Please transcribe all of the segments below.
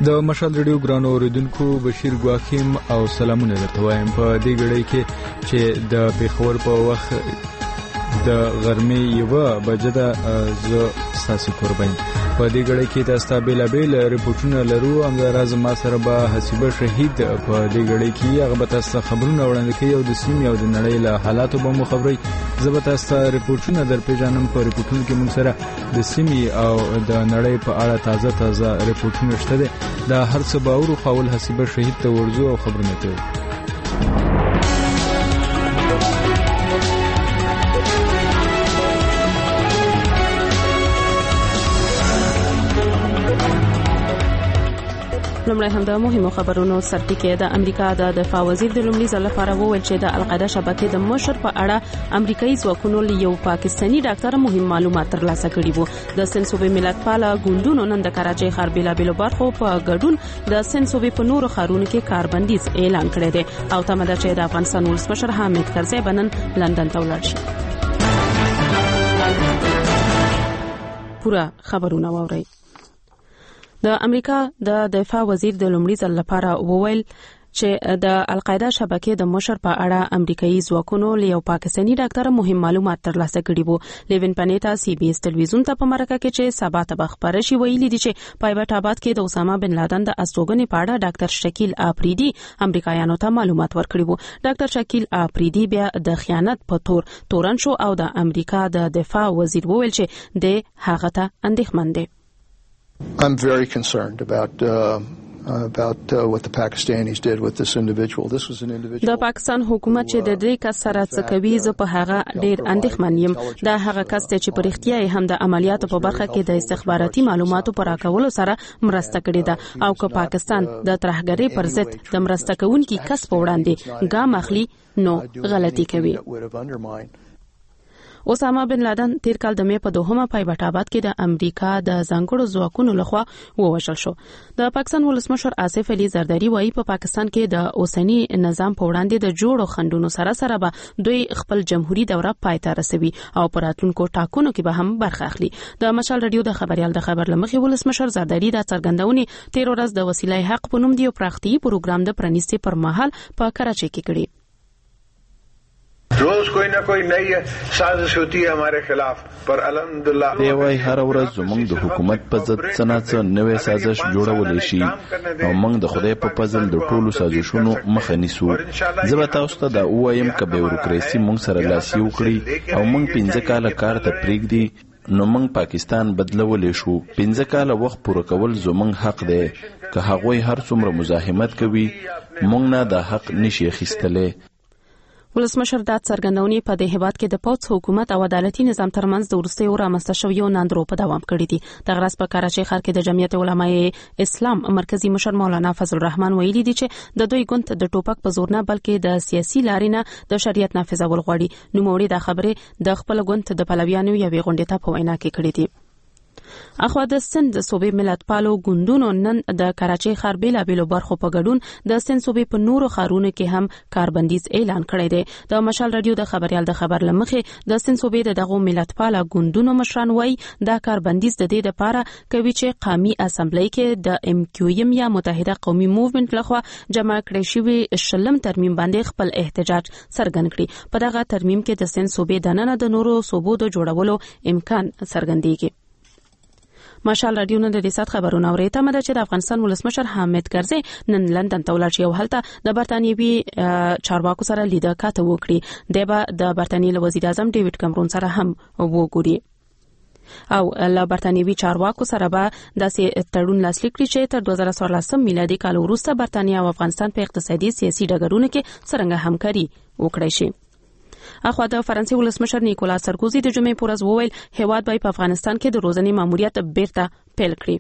د مشال رادیو ګرانو اوریدونکو بشیر ګواخیم او سلامونه درته وایم په دې غړي کې چې د پیښور په وخت د غرمې 1 بجې د ساسي قربان په دې غړي کې تاسو ته بیلابل ریپورتونه لرو همداراز ما سره به حسیبه شهید په دې غړي کې هغه به تاسو خبرونه وړاندې کوي او د سیمې او د نړۍ له حالاتو به مو خبري زه به تاسو ته ریپورتونه در پیژنم په ریپورتونو کې موږ سره د سیمې او د نړۍ په اړه تازه ریپورتونه شته دي دا هر څه باور خو ول حسیبه شهید ته ورزو او خبرونه کوي لومړی هم د مهمو خبرونو سرټکی د امریکا د دفاع وزیر د لومړي ځل لپاره وویل چې د القاعده شبکې د مشر په اړه امریکایي ځواکونو یو پاکستانی ډاکټر مهم معلومات ترلاسه کړي وو د سنسوبې ملتپاله ګوندونو نن د کراچۍ ښار بیلابیلو برخو په ګډون د سنسوبې په نورو ښارونو کې کاربندیز اعلان کړی دی او تمه ده چې د افغانستان ولسمشر حامد کرزي بنن لندن ته ولاړ شي پورا خبرونه واورئ د امریکا د دفاع وزیر د لومړي ځل لپاره وویل چې د القاعده شبکې د مشر په اړه امریکایي ځواکونو یو پاکستانی ډاکټر مهم معلومات ترلاسه کړي وو لیوین پنیتا سی بي اس ټلویزیون ته په مرکه کې چې سبا ته خبره شي ویلي دي چې پایبټ آباد کې د اسامه بن لادن د استوګنې په اړه ډاکټر شکیل آفریدي امریکایانو ته معلومات ورکړي وو ډاکټر شکیل آفریدي بیا د خیانت په تورن شو او د امریکا د دفاع وزیر وویل چې د هغه ته اندېښمن دي I'm very concerned about what the Pakistanis did with this individual. This was an individual. د پاکستان حکومت چې د دې کس سره څه کوي زه په هغه ډیر اندېښمن یم دا هغه کس چې په اړتیا هم د عملیاتو په برخه کې د استخباراتي معلوماتو پر راکولو سره مرسته کړې ده او که پاکستان د ترهګرۍ پر ضد د مرسته کوونکي کس په وړاندې ګام اخلي نو غلطي کوي اسامه بن لادن تیر کال د مې په 2 پایبټ آباد کې د امریکا د ځانګړو ځواکونو لخوا ووژل شو د پاکستان ولسمشر آصف علي زرداری وايي په پاکستان کې د اوسنی نظام په وړاندې د جوړو خندونو سره به دوی خپل جمهوریت دوره پای ته رسوي او پراتونکو ټاکنو کې به هم برخه اخلي د مشال رادیو د خبريال د خبر لمخې ولسمشر زرداری د څرګندونې تیر ورځ د وسیله حق په نوم دی پراختي پروګرام د پرانیستي پر مهال په کراچۍ کې کړی روز کوئی نہ کوئی نئی سازش ہوتی ہے ہمارے خلاف پر الحمدللہ دی وای هر ورځ زموږ د حکومت په ضد څه نوې سازش جوړول شي او موږ د خدای په فضل د ټولو سازشونو مخه نیسو زه به تاسو ته دا وایم چې بیوروکراسي موږ سره لاسي وکړي او موږ 15 کاله کار ته پریږدي نو موږ پاکستان بدلولې شو 15 کاله وخت پوره کول زموږ حق دی که هغه هر څومره مزاحمت کوي موږ نه د حق نشي اخیستلې ولسمشر د څرګندونې په دې هیواد کې د پوت حکومت او عدالتي نظام ترمنځ د ورستي او رامنځته شویو ناندرو په دوام کړی دي د غرض په کراچۍ ښار کې د جمعیت علماء اسلام مرکزی مشر مولانا فضل الرحمن ویلي دي چې د دوی ګوند د ټوپک په زور نه بلکې د سیاسي لارې نه د شریعت نافذول غواړي نو موري د خبره د خپل ګوند د پلویانو یوې غونډې ته په وینا کې کړې دي اخوا د سند صوبې ملتپالو ګوندونو نن د کراچۍ ښار بیلابیلو برخو په ګډون د سند صوبې په نورو ښارونو کې هم کاربندیز اعلان کړی دی د مشال رادیو د خبريال د خبر لمخې د سند صوبې دغه ملتپاله ګوندونو مشران وایي دا کاربندیز د دې لپاره کوي چې قومي اسمبلی کې د ام کیو ایم یا متحده قومي موومېنټ لخوا جمع کړی شوی شلم ترمیم باندې خپل احتجاج څرګند کړي په دغه ترمیم کې د سند صوبې د نن د نورو صوبو د جوړولو امکان څرګندېږي مشال رادیو نن د دې سات خبرونه اوري ته مده چې د افغانستان ولسمشر حامد کرزي نن لندن ته ولاړ شي او هلته د برتانیوي چارواکو سره لیدل کاته وکړي د برتانیې وزیر اعظم ډیوډ کمرون سره هم وګوري او له برتانیوي چارواکو سره به داسې تړون لاسلیک کړي چې تر 2014 میلادي کال وروسته برتانیې او افغانستان په اقتصادي سیاسي ډګرونو کې څرنګه همکاري وکړي شي اخوا د فرانسې ولسمشر نیکولا سرکوزي د جمعې پر ورځ وویل هیواد به په افغانستان کې د روزنې ماموریت بیرته پیل کړي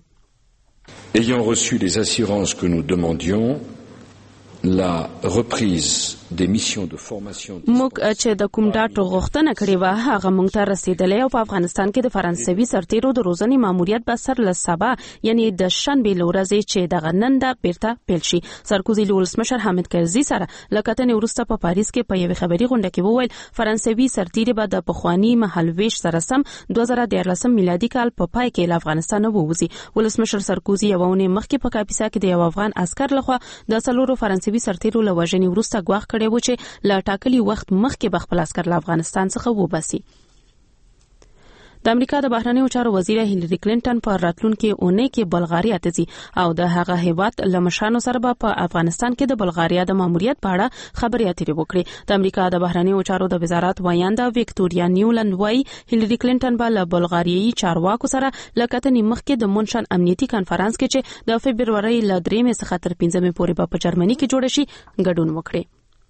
ayant reçu les assurances que nous demandions la reprise موږ چې د کوم ډاټو غوښتنه کړې و هغه موږ ته رسیدلې او په افغانستان کې د فرانسوي سرتیرو د روزنې ماموریت به سر له سبا یعنی د شنبه لورځي چې د غننده بیرته پیل شي. سرکوزي ولسمشر حامد کرزي سره لکتنې ورسته په پاریس کې په یوه خبري غونډه کې وویل فرانسوي سرتیري به د پخوانی مهالويش سره سم 2013 میلادي کال په پای کې له افغانستان ووځي. ولسمشر سرکوزي یوونه مخکې په کاپیسا کې د یو افغان عسكر لخوا د سلورو فرانسوي سرتیرو له وژنې ورسته غواخ کړي و چې لا ټاکلي وخت مخکې به خپل عسكر له افغانستان څخه وباسي. د امریکا د بهرنیو چارو وزیر هیلری کلینټن په راتلونکي اونۍ کې بلغاریا ته ځي او د هغه هیواد لمشانو سره په افغانستان کې د بلغاریا د ماموریت په اړه خبرې اترې وکړي. د امریکا د بهرنیو چارو د وزارت وایانده وکټوریا نیولند وايي هیلری کلینټن به له بلغاریایي چارواکو سره لکتنې مخکې د مونشن امنیتي کانفرنس کې چې د فبرवरी ل 3 څخه تر 15 پورې په جرمني کې جوړ شي ګډون وکړي.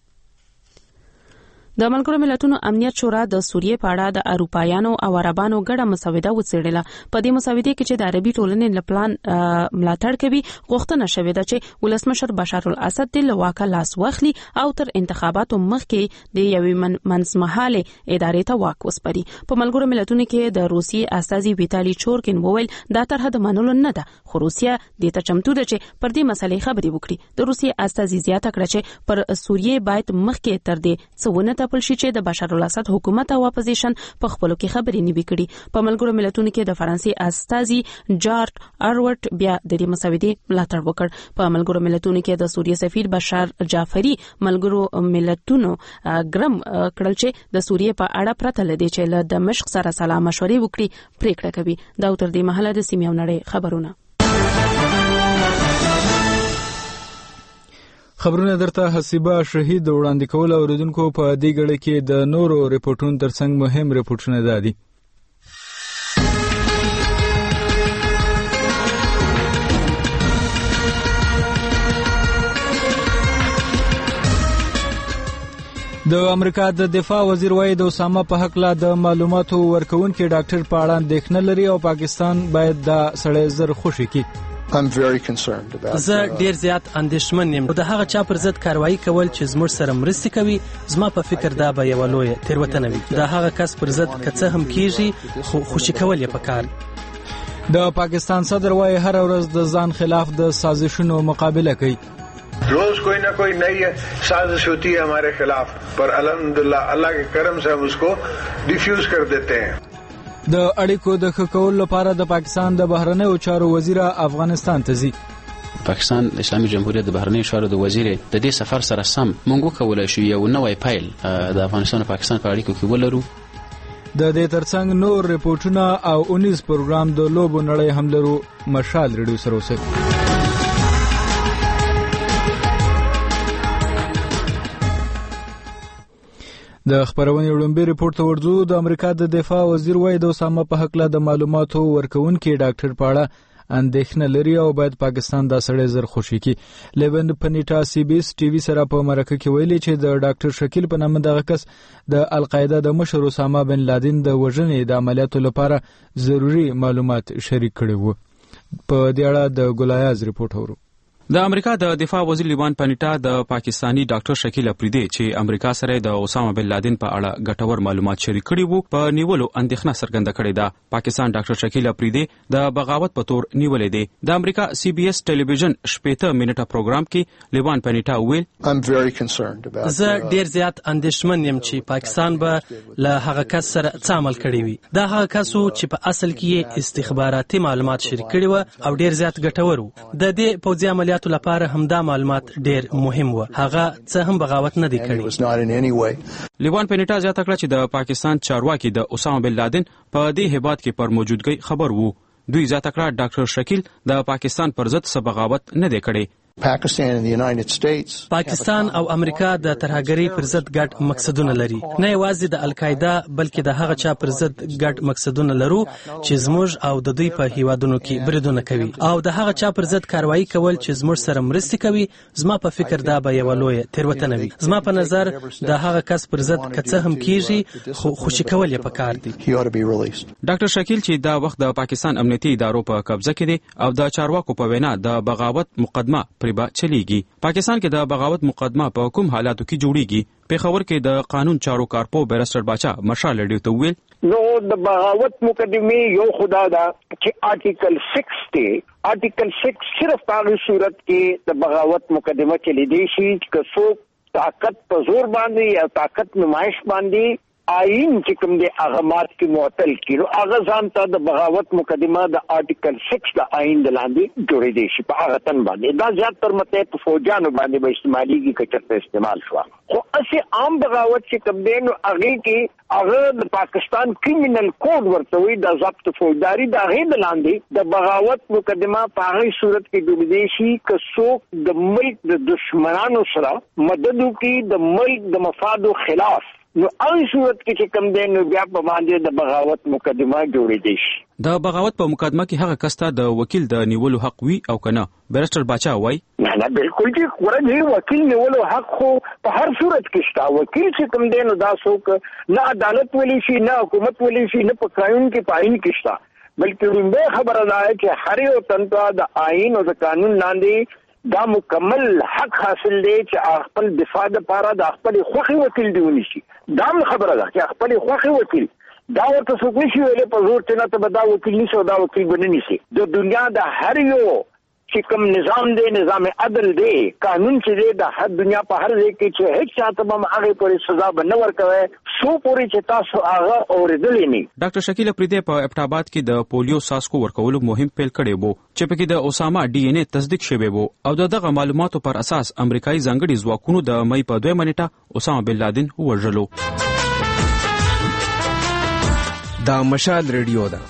د ملګرو ملتونو امنیت شورا د سوریې په اړه د اروپایانو او عربانو ګډه مسوده وڅېړله. په دې مسودې کې چې د عربي ټولنې لپلان ملاتړ کوي غوښتنه شوې ده چې ولسمشر بشار الاسد د واکه لاس واخلي او تر انتخاباتو مخکې د یوې منځمهاله ادارې ته واک وسپاري. په ملګرو ملتونو کې د روسیې استازي ویتالي چورکین وویل دا طرح د منلو نه ده خو روسیه د ته چمتو ده چې پر دې مسلې خبرې وکړي. د روسیې استازي زیاته کړه چې پر سوریې باید مخکې تر دې څونه خپل شي چې د بشار الاسد حکومت او اپوزیشن په خپلو کې خبرې نیوي کړي. په ملګرو ملتونو کې د فرانسې استازي جارټ اروټ بیا د دې مسودې ملاتړ وکړ. په ملګرو ملتونو کې د سوریې سفیر بشار جعفری ملګرو ملتونو ګرم کړل چې د سوریې په اړه پرته لدی چې له دمشق سره سلا مشورې وکړي پریکړه کوي. دا تر دې مهاله د سیمې او نړۍ خبرونه. خبرونه درته حسیبه شهید وړاندې کول اوریدونکو په دې غړي کې د نورو ریپورتونو ترڅنګ مهم ریپورتونه دادي. د امریکا د دفاع وزیر وايي د اسامه په حق لا د معلوماتو ورکوونکي ډاکټر په اړه اندېښنه لري او پاکستان باید دا سړی زر خوشي کړي. I'm very concerned about زه ډیر زیات اندېښمن یم د هغه چا پر ضد کاروایی کول چې زموږ سره مرستې کوي. زما په فکر دا به یو لوی تیروتنه وي. د هغه کس پر ضد کڅه هم کیږي خو خوشي کول یې پکار. د پاکستان صدر وايي هر ورځ د ځان خلاف د سازشونو مقابله کوي. रोज कोई ना कोई नई साजिश होती है हमारे खिलाफ पर अल्हम्दुलिल्लाह अल्लाह के करम से हम उसको डिफ्यूज कर देते हैं. د اړیکو د ښه کولو لپاره د پاکستان د بهرنیو چارو وزیر افغانستان ته ځي. پاکستان اسلامي جمهوریت د بهرنیو چارو د وزیر د دې سفر سره سم موږ کولای شو یو نوې پایل د افغانستان او پاکستان په اړیکو کې ولرو. د دې ترڅنګ نور ریپورتونه او 19 پروګرام د لوبو نړۍ هم لرو. مشال ریډیو سره اوسئ. د خبرونې وړاندې ریپورت ورځو د امریکا د دفاع وزیر وايي د اسامه په حق له د معلوماتو ورکوونکي ډاکټر په اړه اندېښنه لري او باید پاکستان دا سړی زر خوشي کړي. لیوند پنیټا سی بي اس ټي وي سره په مرکه کې ویلي چې د ډاکټر شکیل په نامه دغه کس د القاعده د مشر اسامه بن لادن د وژنې د عملیاتو لپاره ضروری معلومات شریک کړي وو. په دې اړه د ګلایاز ریپورت اورو. د امریکا د دفاع وزیر لیوان پنیټا د پاکستانی ډاکټر شکیل اپریدی چې امریکا سره د اسامه بن لادن په اړه ګټور معلومات شریک کړي وو په نیولو اندېښنه څرګنده کړې ده. پاکستان ډاکټر شکیل اپریدی د بغاوت په تور نیولې دی. د امریکا سی بي اس ټلویزیون 15 منټه پروګرام کې لیوان پنیټا ویل زه ډیر زیات اندېښمن یم چې پاکستان به له هغه کس سره څه عمل کړی وي. دا هغه کس چې په اصل کې استخباراتي معلومات شریک کړي وو او ډیر زیات ګټور وو. د دې پوځي عملیاتو لپاره هم دا معلومات ډیر مهم و. هغه څه هم بغاوت نه دی کړی. لیوان پنیټا زیاته کړه چې د پاکستان چارواکي د اسامه بن لادن په دې هیواد کې پر موجودګۍ خبر وو. دوی زیاته کړه ډاکټر شکیل د پاکستان پر ضد څه بغاوت نه دی کړی. پاکستان او امریکا د ترهګرۍ پر ضد ګډ مقصدونه لري. نه یوازې د القاعده بلکې د هغه چا پر ضد ګډ مقصدونه لرو چې زموږ او د دوی په هیوادونو کې بریدونه کوي او د هغه چا پر ضد کاروایی کول چې زموږ سره مرستې کوي. زما په فکر دا به یو لوی تیروتنه وي. زما په نظر د هغه کس پر ضد کڅه هم کیږي خو خوشي کول یې پکار دي. ډاکټر شکیل چې دا وخت د پاکستان امنیتي ادارو په قبضه کې دی او د چارواکو په وینا د بغاوت مقدمه پرې به چلیږي. پاکستان کې د بغاوت مقدمه په کوم حالاتو کې جوړیږي؟ پیښور کې د قانون چارو کارپو بیرسټر باچا مشال ریډیو ته ویل نو د بغاوت مقدمه یو خدا دا چې آرټیکل 6 ته آرټیکل 6 صرف په صورت کې د بغاوت مقدمه کې لیدي شي چې څوک طاقت په زور باندې یا طاقت نمائش باندې آئین چې کوم دی هغه مات کې معطل کړي هغه ځان ته د بغاوت مقدمه د آرټیکل 6 د آئین د لاندې جوړې دي شي په هغه تن باندې دا زیات تر مته په فوجانو باندې به استعماليږي کچته استعمال شو خو اسی عام بغاوت چې کوم دی نو هغه کې هغه د پاکستان کریمینل کوډ ورته وي د ضبط فوجداري د هغه د لاندې د بغاوت مقدمه په هغه صورت کې جوړې دي شي که څوک د ملک د دشمنانو سره مدد وکړي د ملک د مفادو خلاف نو هغه صورت کې چې کوم دی نو بیا په باندې د بغاوت مقدمه جوړې دي شي. د بغاوت په مقدمه کې هغه کس ته د وکیل د نیولو حق وي او کنه بیرسټر باچا وای نه بالکل چې ورته وکیل نیولو حق خو په هر صورت کې شته. وکیل چې کوم دی نو دا څوک نه عدالت ولی شي نه حکومت ولی شي نه په قانون کې پاین کې شته بلکې لومبه خبره ده چې هر یو تنته د آئین او د قانون لاندې دا مکمل حق حاصل دی چې خپل دفاع لپاره د خپل خوخي وکیل دیونی شي. دا خبره ده چې خپل خوخي وکیل دا ورته څوک نشي ویلې په زور ته نه ته دا وکیل نشي دا وکیل بننی شي. د دنیا د هر یو چې کوم نظام دی نظام عدل دی قانون چې دی د هر دنیا په هر ځای کې چې هیڅ چاته به هغه پورې سزا به نه ورکوي سو پورې چې تاسو هغه اورېدلې نه. ډاکټر شکیل اپریدی په ابټاباد کې د پولیو ساسکو ورکولو مهم پیل کړی وو چې پکې د اسامه ډي ان اے تصدیق شوی وو او دغه معلوماتو پر اساس امریکایي ځانګړي ځواکونو د مې په 2 منټه اسامه بن لادن وژلو. دا مشال ریډیو ده.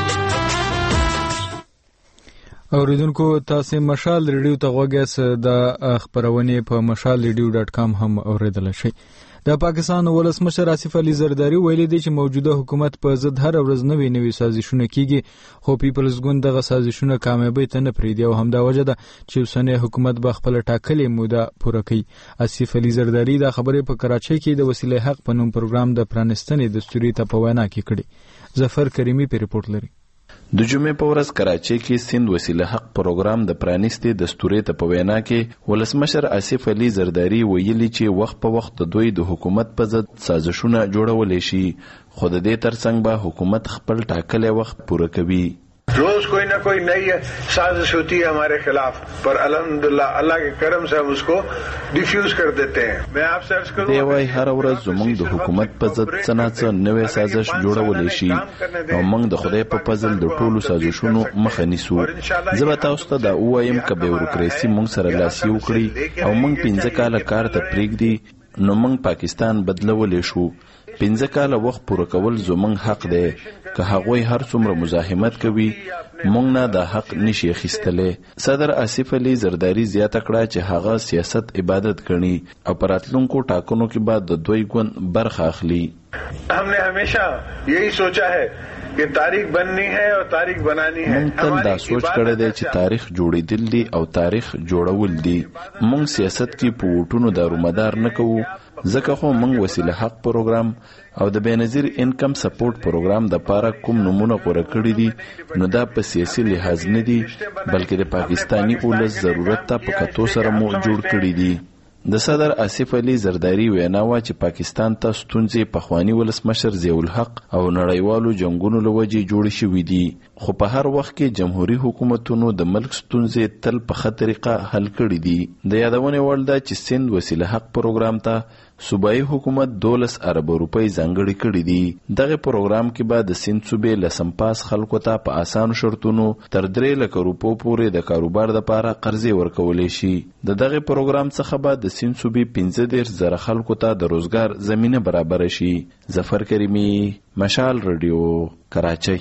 اوریدونکو تاسو مشال ریډیو ته غوږیاست د خبرونه په mashalradio.com هم اوریدل شي. د پاکستان ولسمشر آصف علي زرداری ویلي دی چې موجوده حکومت په ضد هر ورځ نوې سازشونه کیږي خو پیپلز ګوند دغه سازشونه کامیابی ته نه پریږدي او همدا وجه ده چې اوسنی حکومت به خپل ټاکلې موده پوره کړي. آصف علي زرداری دا خبره په کراچۍ کې د وسیله حق په نوم پروګرام د پرانستنې دستوري ته په وینا کې کړي. ظفر کریمی په ریپورت لري. د جمعې په ورځ کراچۍ کې سند وسیله حق پروګرام د پرانیستې دستوري ته په وینا کې ولسمشر آصف علي زرداری ویلي چې وخت په وخت د دوی د حکومت په ضد سازشونه جوړولې شي خو د دې ترڅنګ به حکومت خپل ټاکلې وخت پوره کوي. रोज कोई ना कोई नई साजिश होती है हमारे खिलाफ पर अल्हम्दुलिल्लाह अल्लाह के करम से हम उसको डिफ्यूज कर देते हैं. मैं आपसे अर्ज करूं دی وای هر ورځ زموږ د حکومت په ضد څه نوې سازش جوړولې شي او موږ د خدای په فضل د ټولو سازشونو مخه نیسو. زه به تاسو ته دا وایم چې بیوروکراسي موږ سره لاسي وکړي او موږ 15 کاله کار ته پریږدي نو موږ پاکستان بدلولې شو. 15 کاله وخت پوره کول زموږ حق دی که هغوی هر څومره مزاحمت کوي موږ نه د حق نشي اخیستلې. صدر آصف علي زرداری زیاته کړه چې هغه سیاست عبادت ګڼي او پر راتلونکو ټاکنو کې به د دوی ګوند برخه اخلي. हमने हमेशा यही सोचा है कि तारीख बननी है और तारीख बनानी है. موږ تل دا سوچ کړی دی چې تاریخ جوړېدل دي او تاریخ جوړول دي. موږ سیاست کې په وټونو دارومدار نه کوو ځکه خو موږ وسیله حق پروګرام او د بېنظیر انکم سپورټ پروګرام د پاره کوم نمونه غوړه کړی دي نو دا په سیاسي لحاظ نه دي بلکې د پاکستانی اولس ضرورت ته په کتو سره مو جوړ کړی دي. د صدر آصف علي زرداری وینا وا چې پاکستان ته ستونزې په خوانی ولسمشر ضیاء الحق او نړیوالو جنگونو لوجې جوړ شوې دي خو په هر وخت کې جمهوریت حکومتونو د ملک ستونزې تل په ښه طریقه حل کړې دي. د یادونه وړ ده چې سند وسیله حق پروګرام ته صوبایي حکومت 12 ارب روپۍ ځانګړي کړي دي. دغه پروګرام کې به د سند صوبې لسمپاس خلکو ته په اسانو شرطونو تر 3 لک روپو پورې د کاروبار لپاره قرضې ورکولې شي. دغه پروګرام څخه به د سند صوبې 15,000 خلکو ته د روزګار زمينه برابر شي. ظفر کریمی مشال رادیو کراچۍ.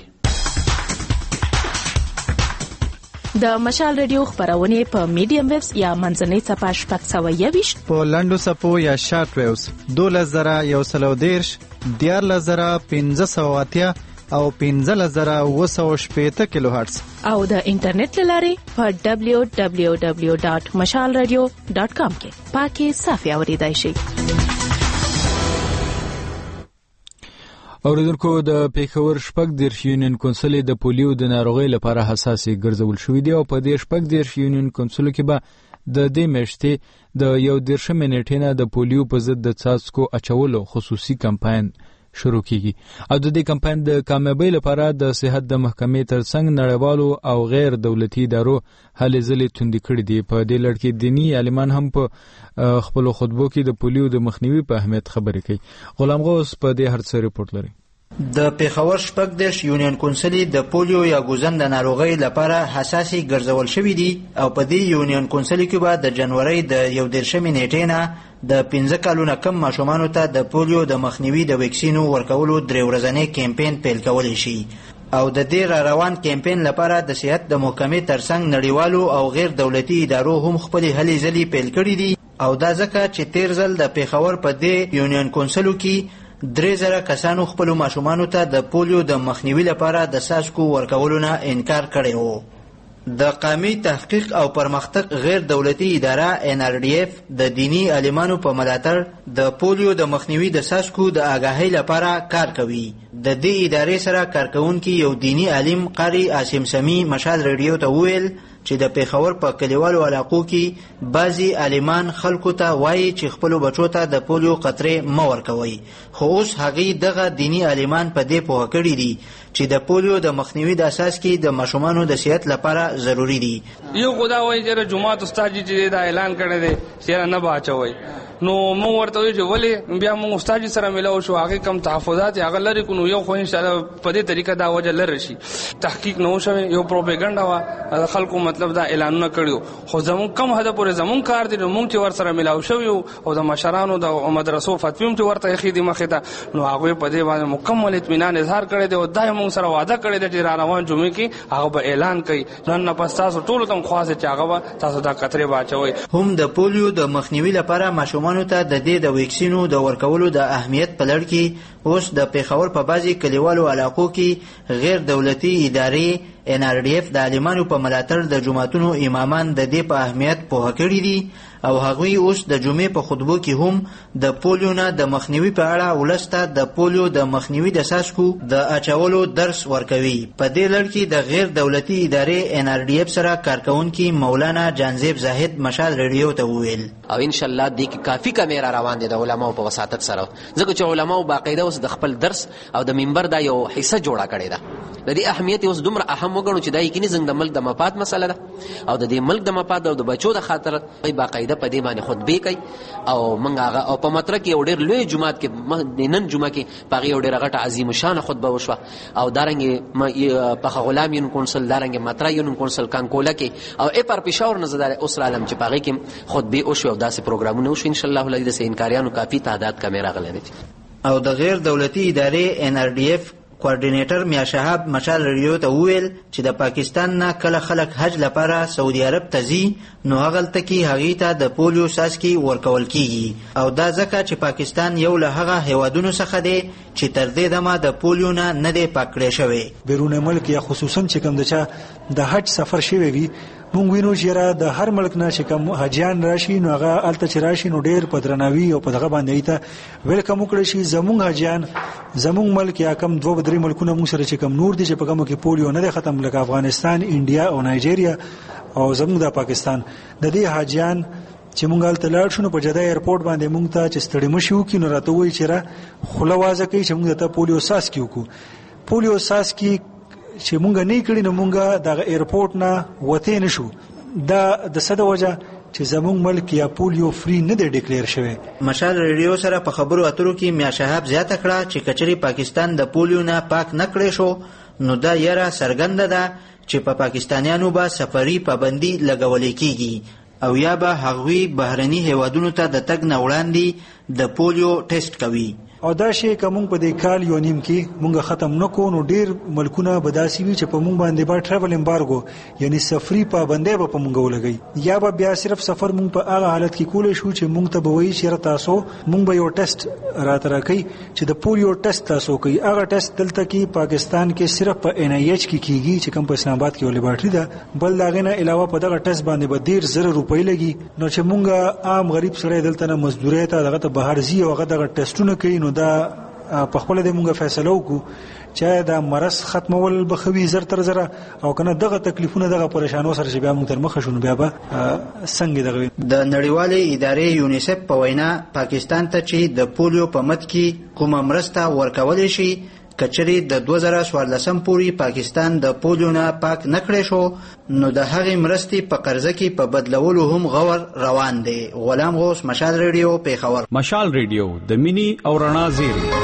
د مشال ریډیو خبرونه په میډیم ویوز یا منځنۍ صفحه شپږ 120 په لنډو صفو یا شارټ ویوز 2110 14580 او 15780 کیلو هرتز او د انټرنیټ لاري په www.mashalradio.com کې پاکي صافي اوریدای شي. اوریدونکو د پیښور شپږ دیرش یونین کونسل د پولیو د ناروغۍ لپاره حساسي ګرځول شوې دي او په دې شپږ دیرش یونین کونسل کې به د دې میاشتې د 11 نیټې نه د پولیو په ضد د څاڅکو اچولو خصوصي کمپاین شروع کیږي او د دې کمپاین د کامیابی لپاره د صحت د محکمې ترڅنګ نړیوالو او غیر دولتي ادارو هلې ځلې توندې کړې دي. په دې لړ کې دینی عالمان هم په خپل خطبو کې د پولیو د مخنیوي په اهمیت خبرې کوي. غلام غوث په دې هر څه ریپورت لري. د پیښور شپږ یونین کونسلي د پولیو یا ګوزن د ناروغۍ لپاره حساسي ګرځول شوې دي او په دې یونین کونسلي کې به د جنوري د 11 نیټې نه د 15 کالونو کم ماشومانو ته د پولیو د مخنیوي د ویکسینو ورکولو 3 ورځنی کمپاین پیل کول شي او د دې روان کمپاین لپاره د صحت د محکمې ترڅنګ نړیوالو او غیر دولتي ادارو هم خپل هلې ځلې پیل کړې دي او دا ځکه چې تیر ځل د پیښور په دې یونین کونسلو کې 3000 کسانو خپل ماشومانو ته د پولیو د مخنیوي لپاره د څاڅکو ورکولو نه انکار کړی وو. د قومي تحقیق او پرمختګ غیر دولتي اداره NRDF د دینی عالمانو په ملاتړ د پولیو د مخنیوي د څاڅکو د آگاهۍ لپاره کار کوي. د دې ادارې سره کارکونکي یو دینی عالم قاری عاصم سمی مشال ریډیو ته ویل چې د پیښور په کلیوالو علاقو کې بعضی عالمان خلکو ته وایي چې خپل بچو ته د پولیو قطرې مه ورکوي خو اوس هغې دغه دینی عالمان په دې پوهه کړي دي چې د پولیو د مخنیوي د اساس کې د ماشومانو د صحت لپاره ضروری دي. یو خدا وایي چې جمعات استاد چې دا اعلان کړی دی چې نه باچوي نو مو ورته وی چې ولې بیا مو استاد سره ملاو شو هغه کم تحفظات هغه لري کو نو یو خو ان شاء الله په دې طریقه دا وجه لري شي تحقیق نو شوی یو پروپاګاندا وا خلکو مطلب دا اعلانونه کړیو خو زمون کم هدا پورې زمون کار دي نو مونږ چې ور سره ملاو شو او د مشرانو د مدرسو فتویم چې ورته خېدي مخه ته نو هغه په دې باندې مکمل اطمینان اظهار کړی دی او دای مونږ سره وعده کړی دی چې را روان جمعې کې هغه به اعلان کوي نن نه پس تاسو ټول تم خواصه چې هغه تاسو دا قطرې باچوي. هم د پولیو د مخنیوي لپاره ماشومانو ته د دې د ویکسینو د ورکولو د اهمیت په لړ کې اوس د پیښور په بعضي کلیوالو علاقو کې غیر دولتي ادارې NRDF د عالمانو په ملاتړ د جماعتونو امامان د دې په اهمیت پوهه کړي دي او هغوی اوس د جمعې په خطبو کې هم د پولیو نه د مخنیوي په اړه ولسته د پولیو د مخنیوي د څاڅکو د اچولو درس ورکوي. په دې لړ کې د غیر دولتي ادارې NRDF سره کارکونکي مولانا جانزیب زاهد مشال ریډیو ته وویل او ان شاء الله د کافي کیمرا روان دي د علماو په وساتت سره ځکه چې علماو باقاعده اوس د خپل درس او د منبر دا یو حصہ جوړه کړې ده د دې اهمیت اوس دومره اهم وګڼو چې دا یقیني زنګ د ملک د مفاد مسله ده او د دې ملک د مفاد او د بچو د خاطر باقاعده په دې باندې خطبه کوي او موږ هغه او په مطرح کې ډېر لوی جمعات کې نن جمعه کې پاغي ډېر غټه عظیم شان خطبه وشوه او دارنګ په غلام یون کونسل دارنګ مطرح یون کونسل کانکولا کې او پر پېښور نظر اوس عالم چې پاغي کې خطبه او شو داسې پروګرامونه وشو ان شاء الله ولې د انکاریانو کافي تعداد کیمرا غلنه او د غیر دولتي ادارې NRDF کوارډینیټر میا شهاب مشال ریډیو ته ویل چې د پاکستان نه کله خلک حج لپاره سعودي عرب ته ځي نو هغلته کې هغې ته د پولیو څاڅکي ورکول کیږي او دا ځکه چې پاکستان یو له هغه هیوادونو څخه دی چې تر دې دمه د پولیو نه دی پاک کړی شوی. بیرون ملک یا خصوصا چې کوم د چا د حج سفر شوی وي مونږ وینو چې د هر ملک نه چې کوم حاجیان راشي نو هغه الته چې راشي نو ډېر په درناوي او په دغه باندې ته ویلکم وکړي شي زمونږ حاجیان زمونږ ملک یا کوم 2-3 ملکونه مونږ سره چې کوم نور دي چې په کومه کې پولیو نه ختم لکه افغانستان انډیا او نایجیریا او زمونږ د پاکستان د دې حاجیان چې مونږ الته لاړ شو نو په جده ایرپورټ باندې مونږ ته چې ستړي مشو کې نو راته وایي چې را خلوازه کوي چې مونږ ته پولیو ساس کیو پولیو ساس کی چې مونږ نه کړی نو مونږ د ایرپورټ نه وته نشو دا د صد وجه چې زمونږ ملک یا پولیو فری نه دی ډیکلیئر شوی. مشال ریډیو سره په خبرو اترو کې میا شهاب زیاته کړه چې کچري پاکستان د پولیو نه پاک نه کړی شو نو دا یره سرګند ده چې په پاکستانیانو به سفري پابندي لګولې کیږي او یا به هغوی بهرني هیوادونو ته د تګ نه وړاندې د پولیو ټیسټ کوي او دا شی کوم په دې کال یو نیم کې مونږ ختم نکو نو ډیر ملکونه بداسي وي چې په مونږ باندې با ټریول امبارګو یعنی سفري پابندۍ به په مونږ ولګي یا به بیا صرف سفر مونږ په هغه حالت کې کولای شو چې مونږ ته به وایي چې تاسو مونږ به یو ټیسټ راته راکړي چې د پولیو ټیسټ تاسو کوي هغه ټیسټ دلته کې پاکستان کې صرف په NIH کې کیږي چې کوم په اسلام آباد کې یو لیبارټری ده بل دا غنه علاوه په دغه ټیسټ باندې به ډیر زره روپۍ لګي نو چې مونږ عام غریب سره دلته نه مزدوري ته دغه ته بهر زی او هغه دغه ټیسټونه کوي نو دا په خپل د مونږه فیصله وکړو چې دا مرض ختمول بخوي زر تر زره او کنه دغه تکلیفونه دغه پریشانو سره چې بیا موږ تر مخه شون بیا به څنګه دغه د نړیوالې ادارې یونیسف په وینا پاکستان ته چې د پولیو په مت کې کومه مرسته ورکولې شي کچري د 2014 پورې پاکستان د پولیو نه پاک نکړې شو نو د هغې مرستې په قرضه کې په بدلولو هم غور روان دی. غلام غوث، مشال ریډیو، پیښور. مشال ریډیو د مینی او رڼا زیری.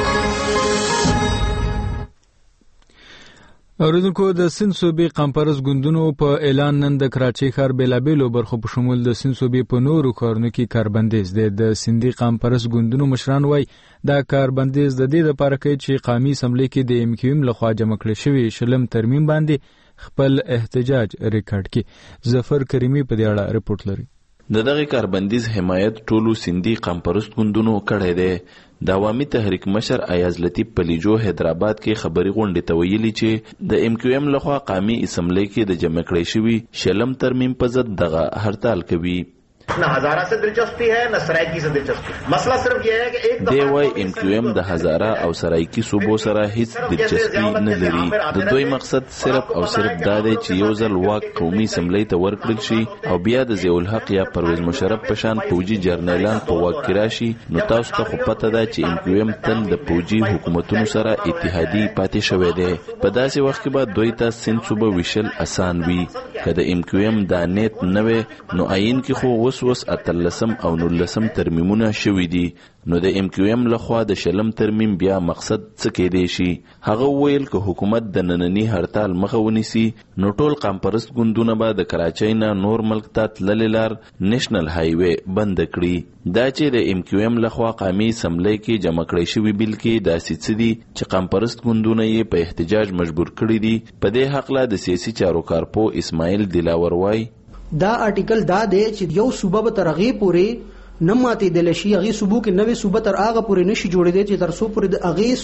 اوریدونکو د سند صوبې قمپرس ګوندونو په اعلان نن د کراچۍ ښار بیلابیلو برخو په شمول د سند صوبې په نورو ښارونو کې کاربندیز دی. د سندي قمپرس ګوندونو مشران وایي دا کاربندیز د دې لپاره کوي چې قومي اسمبلی کې د ام کیو ام لخوا جمع کړل شوی شلم ترمیم باندې خپل احتجاج ریکارډ کړي. ظفر کریمی په دې اړه رپورټ لري. د دغه کاربندیز حمایت ټولو سندي قمپرست ګوندونو کړی دی. د عوامي تحریک مشر ایاز لطیف پلیجو حیدرآباد کې خبري غونډې ته ویلي چې د ام کیو ام لخوا قومي اسمبلی کې د جمع کړی شوی شلم ترمیم په ضد دغه هړتال کوي. نہ ہزارہ سے دلچسپی ہے نہ سرائکی سے دلچسپی. مسئلہ صرف یہ ہے کہ ایک دی واي ام کیو ام د هزاره او سرایکی صوبو سره هیڅ دلچسپي نه لري. د دوی مقصد صرف او صرف دا دی چې یو ځل واک قومي اسمبلی ته ورکړل شي او بیا د ضیاء الحق یا پرویز مشرف په شان فوجي جرنیلان په واک کې راشي. نو تاسو ته خو پته ده چې ام کیو ام تل د فوجي حکومتونو سره اتحادي پاتې شوی دی. په داسې وخت کې به دوی ته سند صوبه ویشل اسان وي. که د ام کیو ام دا نیت نه وي نو عین کې خو وس اتلسم او نولسم ترمیمونه شوي دي. نو د ام کیو ام لخوا د شلم ترمیم بیا مقصد څه کېدی شي؟ هغه ویل که حکومت د نننی هړتال مخه ونیسي نو ټول قمپرست ګوندونه به د کراچۍ نه نور ملک ته تللې لار نېشنل هایوې بند کړي. دا چې د ام کیو ام لخوا قومي اسمبلی کې جمع کړی شوی بل کې داسې څه دي چې قمپرست ګوندونه یې په احتجاج مجبور کړي دي. په دې حقله د سیاسي چارو کارپو اسماعیل دلاور وایي دا آرټیکل دا دی چې یو صوبه به تر هغې پورې نه ماتېدلی شي، هغې صوبو کې نوې صوبه تر هغه پورې نشي جوړېدی چې تر څو پورې د هغې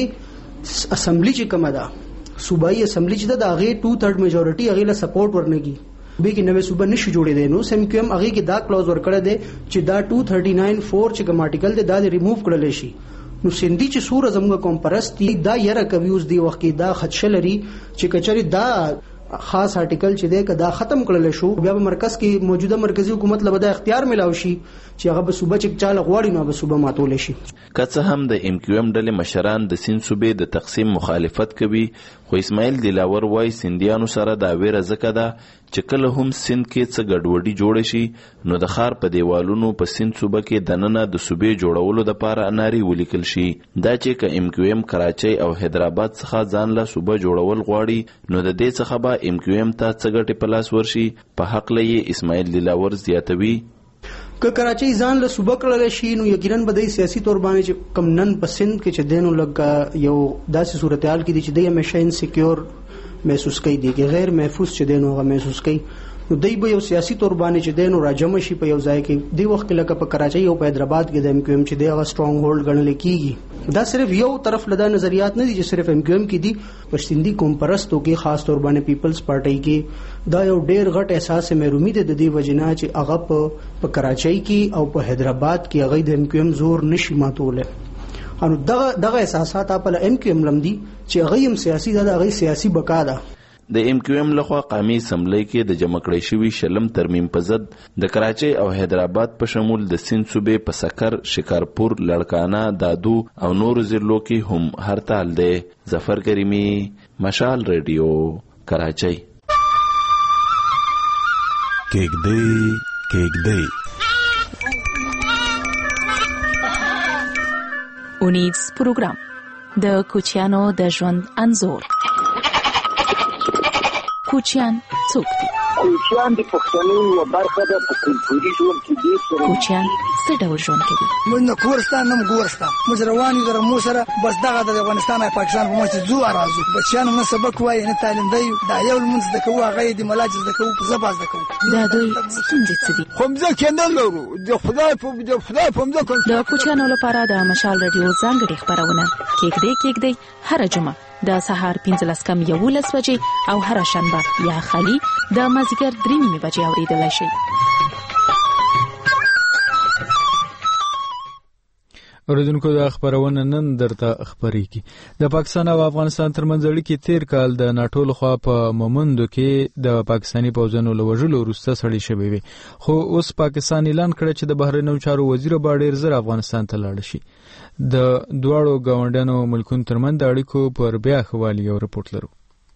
صوبې اسمبلی چې کومه ده صوبایي اسمبلی چې ده د هغې 2/3 میجورټي هغې له سپورټ ورنکي به کې نوې صوبه نشي جوړېدی. نو ام کیو ام هغې کې دا کلوز ورکړی دی چې دا 239(4) چې کوم آرټیکل دی دا د ریموو کړلی شي. نو سندي چې سوره زموږ قوم پرست دي دا یره کوي اوس دی وخت کې دا خدشه لري چې کچري دا خاص آرټیکل چې دی که دا ختم کړل شو بیا به مرکز کې موجوده مرکزی حکومت له به اختیار ملاو شي چې هغه به صوبه چې چاله غواړي نو به صوبه ماتول شي. که څه هم د ام کیو ام ډلې مشران د سند صوبې د تقسیم مخالفت کوي خو اسماعیل دلاور وایي سندیانو سره دا ویره ځکه ده چې کله هم سند کې څه ګډوډي جوړه شي نو د ښار په دیوالونو په سند صوبه کې دننه د صوبې جوړولو دپاره نارې ولیکل شي. دا چې که ام کیو ام کراچۍ او حیدرآباد څخه ځان له صوبه جوړول غواړي نو د دې څخه به ام کیو ام ته څه ګټې په لاس ورشي. په حقله یې اسماعیل دلاور زیاتوي که کراچۍ ځان له صوبه کړلی شي نو یقینا به دی سیاسي طور باندې چې کم نن په سند کې چې دی نو لږ یو داسې صورتحال کې دي چې دی همیشه انسیکیور محسوس کوي دی کې غیر محفوظ چې دی نو هغه محسوس کوي. نو دی به یو سیاسي طور باندې چې دی نو راجمع شي په یو ځای کې دی وخت کې لکه په کراچۍ او په حیدرآباد کې د ام کیو ام چې دی هغه سټرانګ هولډ ګڼل کېږي. دا صرف یو طرف له دا نظریات نه دي چې صرف ام کیو ام کې دي په سندي قوم پرستو کې خاص طور باندې پیپلز پارټۍ کې دا یو ډېر غټ احساس محرومي دی د دې وجې نه چې هغه په کراچۍ کې او په حیدرآباد کې هغه د ام کیو ام زور نشي ماتولی. انو دغه احساسات په ام کیو ام لم دي چې هغه هم سیاسي ده هغه سیاسي بقا ده. د ام کیو ام لخوا قومي اسمبلی کې د جمع کړی شوي شلم ترمیم په ضد د کراچۍ او حیدرآباد په شمول د سند صوبې په سکر، شکارپور، لړکانه، دادو او نورو ضلعو کې هم هړتال دی. ظفر کریمی، مشال ریډیو، کراچۍ. کېږدۍ اونیز پروګرام د کوچیانو د ژوند انځور. کوچیان څوک دي؟ کوچیان د پښتنو یوه برخه ده په کلتوري ژوند کې دي. کوچیان څه ډول ژوند کوي؟ موږ نه کورسته نه ګورسته موږ روان یو در مو سره بس دغه د افغانستان او پاکستان په مخ ځو راځو بچیانو نه سبق وایي نه تعلیم دی دا یو لمونځ د کوو هغه د ملاج د کوو په زباز د کوو دا دوی څنګه څه دي؟ خمزه کېندل لرو د خدای په مزه د کوچیانو لپاره د مشال رادیو ځانګړي خبرونه کېږدۍ هر جمعه د سهار 15:11 بجې او هر شنبه یا خالي د مازیګر 3:30 بجې اوریدلای شئ. اوریدونکو د خبرونه نن درته خبرېږي. د پاکستان او افغانستان ترمنځ اړیکې تیر کال د ناټو لخوا په مومندو کې د پاکستاني پوځونو له وژلو وروسته سړې شوې وي، خو اوس پاکستان اعلان کړی چې د بهرنیو چارو وزیر به ډېر زر افغانستان ته لاړ شي. د دواړو ګاونډیانو ملکونو ترمنځ د اړیکو پر بیا ښه والي یو رپورټ لرو.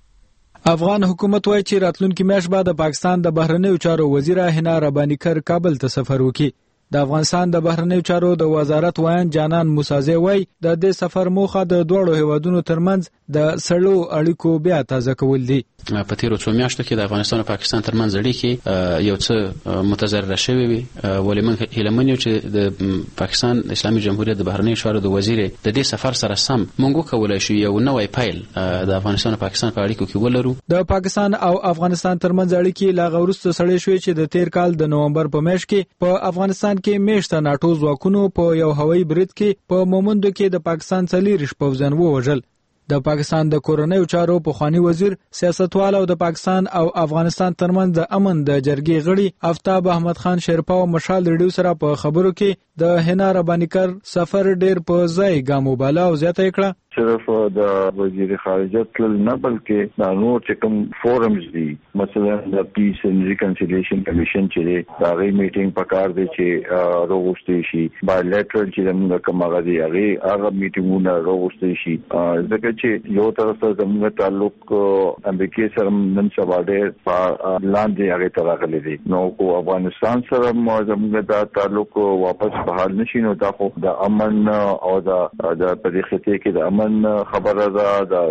افغان حکومت وایي چې راتلونکي میاشت به د پاکستان د بهرنیو چارو وزیر حنا ربانیکر کابل ته سفر وکړي. د افغانستان د بهرنیو چارو د وزارت وایي جانان موسازی وایي د دې سفر موخه د دوړو هیوادونو ترمنځ د سړو اړیکو بیا تازه کول دي. په تیرو څو میاشتو کې د افغانستان او پاکستان ترمنځ اړیکې یو څه متضرره شوې وي، ولې موږ هیله من یو چې د پاکستان اسلامي جمهوریت د بهرنیو چارو د وزیر د دې سفر سره سم موږ وکولای شو یو نوې پیل د افغانستان او پاکستان په اړیکو کې ولرو. د پاکستان او افغانستان ترمنځ اړیکې لا غوړسته سړې شوې چې د تیر کال د نومبر په میاشت کې په افغانستان کې میشته ناټو ځواکونو په یو هوایي برید کې په مومندو کې د پاکستان 40 پوځیان ووژل. د پاکستان د کورنیو چارو پخوانی وزیر سیاستوال او د پاکستان او افغانستان ترمنځ د امن د جرګې غړي آفتاب احمد خان شیرپا او مشال ریډیو سره په خبرو کې د حنا ربانیکر سفر ډیر په ځای ګامو بالا او زیاته کړه. صرف د وزیر خارجه تل نه بلکې د نور چې کوم فورمز دي، مثلا د پیس اینڈ ریکنسیلیشن کمیشن چې دا غي میټینګ پکار دی چې روغستې شي، بایلیټرل چې موږ کوم غوډي هغه میټینګونه روغستې شي، ځکه چې یو طرف ته زموږ تعلق امریکای سره نن سبا ډېر لاندې هغه تراغلي دي، نو کو افغانستان سره زموږ د تعلق واپس بحال نشي، نو دا خو د امن او د پدیخته کې د خبره ده. د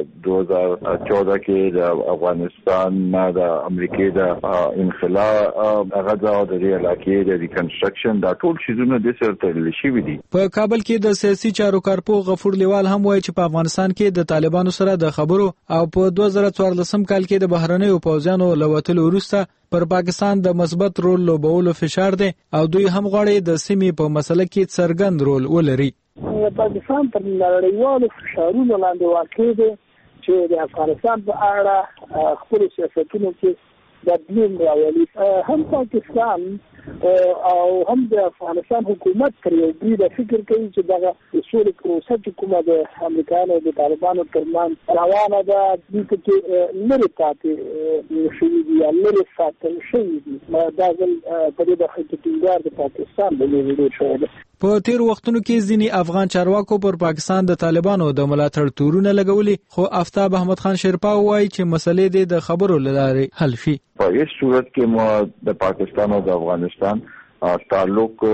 2014 کې د افغانستان نه د امریکای د انخلا هغه د دې علاقې د ریکنسټرکشن دا ټول شیزونه د سره تړل شوی دي. په کابل کې د سیاسي چارو کارپو غفور لیوال هم وایي چې په افغانستان کې د طالبانو سره د خبرو او په 2014 کال کې د بهرنیو پوځیانو لوتلو وروسته پر پاکستان د مثبت رول لوبولو فشار دی او دوی هم غواړي د سیمې په مسله کې څرګند رول ولري. پاکستان پر نړیوالو فشارونو لاندې واقع دی چې د افغانستان په اړه خپل سیاستونو کې بدلون راولي. هم پاکستان او هم د افغانستان حکومت پر یو بل فکر کوي چې دا اصول پروسه چې کومه د امریکایانو او د طالبانو ترمنځ روانه ده د کې لري پاتې شوی دی، لري ساتل شوی دی. دا ځل په دې برخه کې ټینګار د پاکستان د ویډیو شوی دی. په تیر وختونو کې ځینی افغان چارواکو پر پاکستان د طالبانو د ملاتړ تورونه لګولي، خو آفتاب احمد خان شیرپا وایي چې مسلې د خبرو لاره حل شي. په هیڅ صورت کې مو د پاکستان او د افغانستان تعلق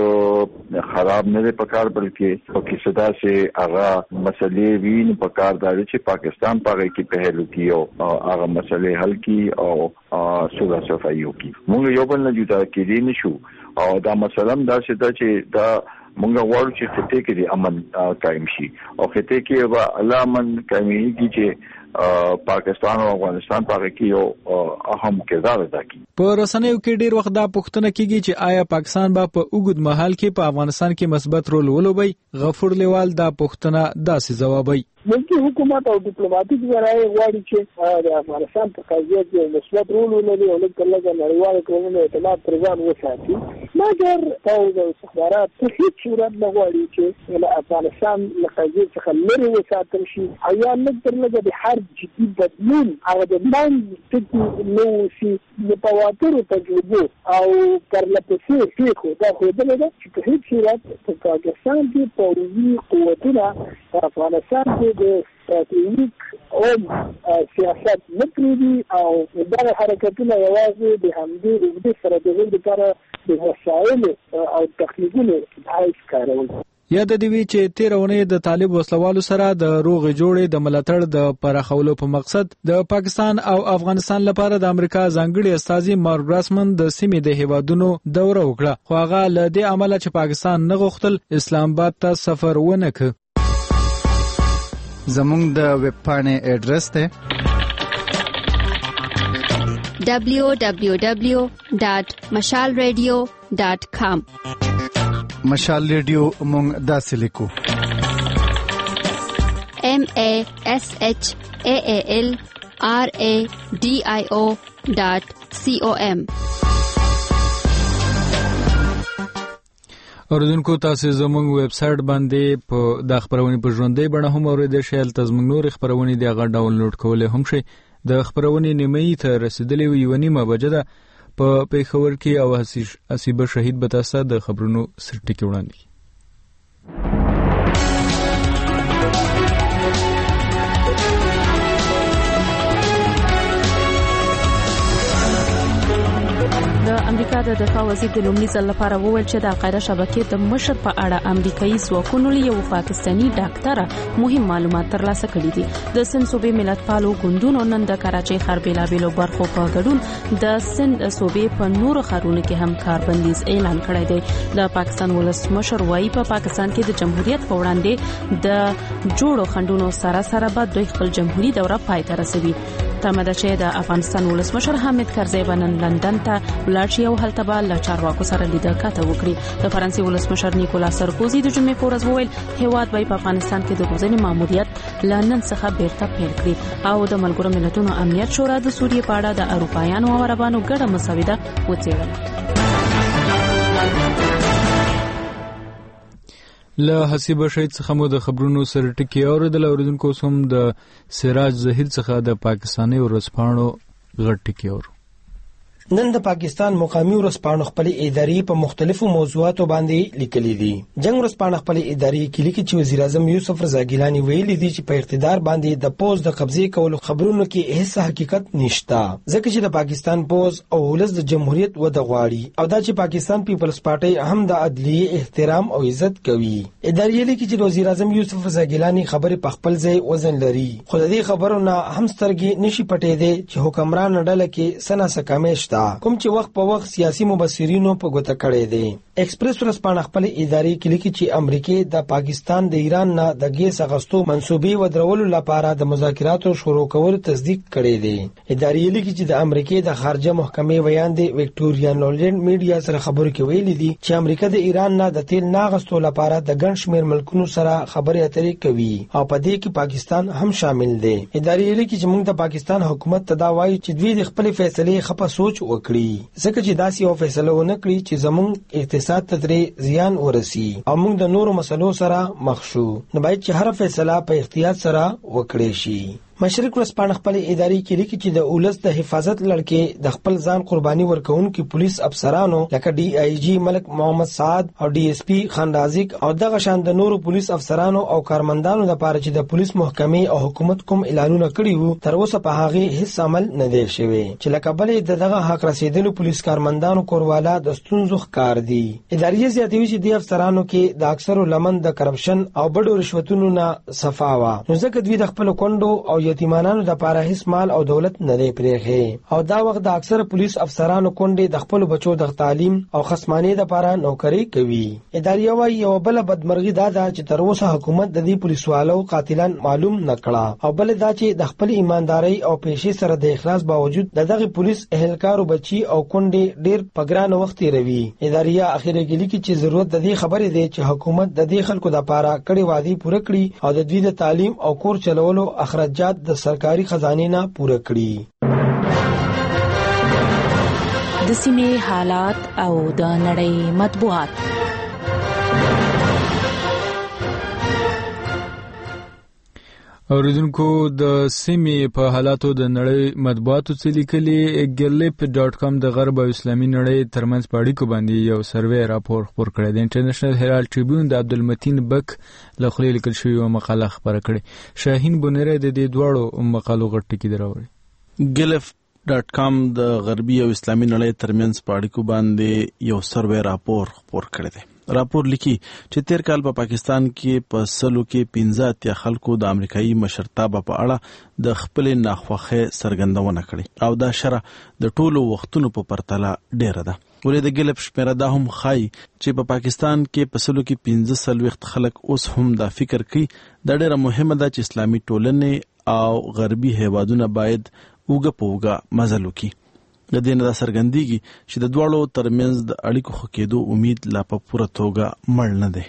خراب نه دی پکار، بلکې په کې صدا سے هغه مسلې وین پکار داري چې پاکستان پاره کې پهلو کیو هغه مسلې حل کی او صلح صفائی وکي. موږ یو بل نه جدا کېدی نشو او دا مسله دا چې دا مونږ غواړو چې خطه کې د امن قائم شي او خطه کې به الله امن قائميږي چې پاکستان او افغانستان په کې یو اهم کردار ادا کوي. په رسنیو کې ډیر وخت دا پوښتنه کیږي چې آیا پاکستان به په اوږد مهال کې په افغانستان کې مثبت رول ولوبي. غفور لیوال دا پوښتنه داسې جوابوي. ملکی حکومت او ډیپلوماټیک ذرایع غواړي چې د افغانستان په قضیه کې مثبت رول ولري او لکه نړیوال قوانینو اعتماد پر ځان وساتي، مګر پوځ او استخبارات په هیڅ صورت نه غواړي چې له افغانستان له قضیې څخه لرې وساتل شي او یا لږ د هر جدي بدلون هغه د باندې ټکي نو شي. د تواتر تجربه او پرلپسې فکر دا خو دغه چې په هیڅ صورت په پاکستان کې پوځي قوتونه په افغانستان کې د استراتیژیک او سیاست متري او دا حرکتونه یوازې د همدې د سره د غوډ لپاره د وسایل او تخنیکونو حایز کارول. یاد دی وی چې تیرونه د طالب وسلوالو سره د روغ جوړې د ملاتړ د پراخولو په مقصد د پاکستان او افغانستان لپاره د امریکا ځانګړي استازي مارک براسمن د سیمې د هیوادونو دوره وکړه، خو هغه له دې عمله چې پاکستان نه غوښتل اسلام آباد ته سفر ونه کړ. زموږ د ویب پاڼې ایډرس ته www.mashalradio.com. مشال ریډیو مونږ داسې لیکو MASHALRADIO.com. اوریدونکو تاسو زموږ ویب سټ باندې په د خبرونې په ژوندۍ بڼه هم اوریدئ شئ. هلته زموږ نور خبرونه دغه ډاونلوډ کولای هم شئ. د خبرونې نیمایي ته رسیدلې یو نیمه بجه ده په پیښور کې او حسیبه شهید به تاسو د خبرونو سرټکی وړاندې. د امریکا د دفاع وزیر د لومړي ځل لپاره وویل چې د القاعده شبکې د مشر په اړه امریکایي ځواکونو له یو پاکستاني ډاکټره مهم معلومات ترلاسه کړي دي. د سند صوبې ملتپالو ګوندونو نن د کراچۍ ښار بېلابېلو برخو په ګډون د سند صوبې په نورو ښارونو کې هم کاربندیز اعلان کړی دی. د پاکستان ولسمشر وايي په پاکستان کې د جمهوریت په وړاندې د جوړو خنډونو سره سره به دوی خپل جمهوریت دوره پای ته رسوي. تمه ده چې د افغانستان ولسمشر حامد کرزی نن لندن ته ولاړ شي او هلته به له چارواکو سره لیدل کاته وکړي. د فرانسې ولسمشر نیکولا سرکوزي د جمعې په ورځ وویل هیواد به په افغانستان کې د روزنې ماموریت لندن څخه بیرته پیل کړي او د ملګرو ملتونو امنیت شورا د سوریې په اړه د اروپایانو او عربانو ګډه مسوده وڅېړله. له حسیبه شهید څخه مو د خبرونو سرټکی اوریدل. اوریدونکو هم د سراج ظهیر څخه د پاکستاني ورځپاڼو غټ ټکی اورو. نن د پاکستان مقامی ورځپاڼو خپل ادارې په مختلفو موضوعاتو باندې لیکلي دي. جنگ ورځپاڼه خپل ادارې کې لیکي چې وزیر اعظم یوسف رضا ګیلانی ویلي دي چې په اقتدار باندې د پوز د قبضې کولو خبرونو کې هیڅ حقیقت نشته، ځکه چې د پاکستان پوز او ولس د جمهوریت وده غواړي او دا چې پاکستان پیپلز پارټي هم د عدلیه احترام او عزت کوي. ادارې لیکي چې وزیر اعظم یوسف رضا ګیلانی خبرې په خپل ځای وزن لري، خو د دې خبرونو هم سترګې نشي پټېدې چې حکمران ډله کې سنا سکامشته کوم چې وخت په وخت سیاسي مبصرینو په ګوته کړی دی. ایکسپریس ورځپاڼه خپل ادارې کې لیکي چې امریکا د پاکستان د ایران نه د ګیس اغستو منسوبې ودرولو لپاره د مذاکراتو شروع کولو تصدیق کړی دی. ادارې لیکي چې د امریکا د خارجه محکمې ویاندې وکټوریا نولند میډیا سره خبرو کې ویلي دي چې امریکا د ایران نه د تیل ناغستو لپاره د ګڼ شمېر ملکونو سره خبرې اترې کوي او په دې کې پاکستان هم شامل دی. ادارې لیکي چې موږ د پاکستان حکومت ته دا وایو چې دوی د خپل فیصلې خپه سوچ وکړي، ځکه چې داسې یو فیصله ونه کړي چې زموږ اقتصاد ته ترې زیان ورسي او موږ د نورو مسلو سره مخ شو. نو باید چې هر فیصله په احتیاط سره وکړي شي. مشرق ورځپاڼه خپل ادارې کې لیکي چې د اولس د حفاظت لړکې د خپل ځان قرباني ورکوونکو پولیس افسرانو لکه ډي آی جی ملک محمد سعد او ډي اس پی خان رازق او دغه شان د نورو پولیس افسرانو او کارمندانو لپاره چې د پولیس محکمې او حکومت کوم اعلانونه کړي وو تر اوسه په هغه هیڅ عمل نه دی شوی، چې لکه بلې دغه حق رسیدلو پولیس کارمندانو کورواله د ستونزو ښکار دي. ادارې زیاتوي چې د افسرانو کې د اکثرو لمن د کرپشن او بډو رشوتونو نه صفاوه، نو ځکه دوی د خپل کونډو او یتیمانانو د لپاره هیڅ مال او دولت نه دی پرېښی او دا وخت د اکثر پولیس افسرانو کونډې د خپل بچو د تعلیم او خصمانې لپاره نوکری کوي. ادارې وايي یو بل بدمرغي دا ده چې تر اوسه حکومت د دې پولیسوالو قاتلان معلوم نه کړه او بل دا چې د خپل ایمانداري او پیشې سره د اخلاص باوجود دغه پولیس اهلکارو بچي او کونډې ډیر پګران وخت تیروي. ادارې اخیره کې لیکي چې ضرورت د دې خبرې دی چې حکومت د دې خلکو لپاره کړي وعده پوره کړي او د دوی د تعلیم او کور چلولو اخراجات د سرکاري خزانه نه پوره کړي. د سیمې حالات او د نړۍ مطبوعات. اوریدونکو د سیمې په حالاتو د نړۍ مطبوعاتو څخه لیکلي ګلپ.com د غرب او اسلامي نړۍ ترمنځ په اړیکو باندې یو سروې راپور خپور کړی دی. انټرنیشنل هرالد ټریبیون د عبدالمتین بک له خولې لیکل شوی یو مقاله خپره کړې. شاهین بونیره د دې دواړو مقالو غټ ټکی دراوړي. ګلپ.com د غربي او اسلامي نړۍ ترمنځ په اړیکو باندې یو سروې راپور خپور کړی دی. راپور لیکي چې تیر کال په پاکستان کې په سلو کې 15 خلکو د امریکایي مشرتابه په اړه د خپل ناخوښۍ څرګندونه کړې او دا شره د ټولو وختونو په پرتله ډیره ده. ولې د ګلپ شمیره دا هم ښایي چې په پاکستان کې په سلو کې 15 خلک اوس هم دا فکر کوي دا ډیره مهمه ده چې اسلامي ټولنې او غربي هیوادونه باید اوږه په اوږه مزل وکړي. د دې نه دا څرګندېږي چې د دواړو ترمنځ د اړیکو ښه کېدو امید لا په پوره توګه مړ نه دی.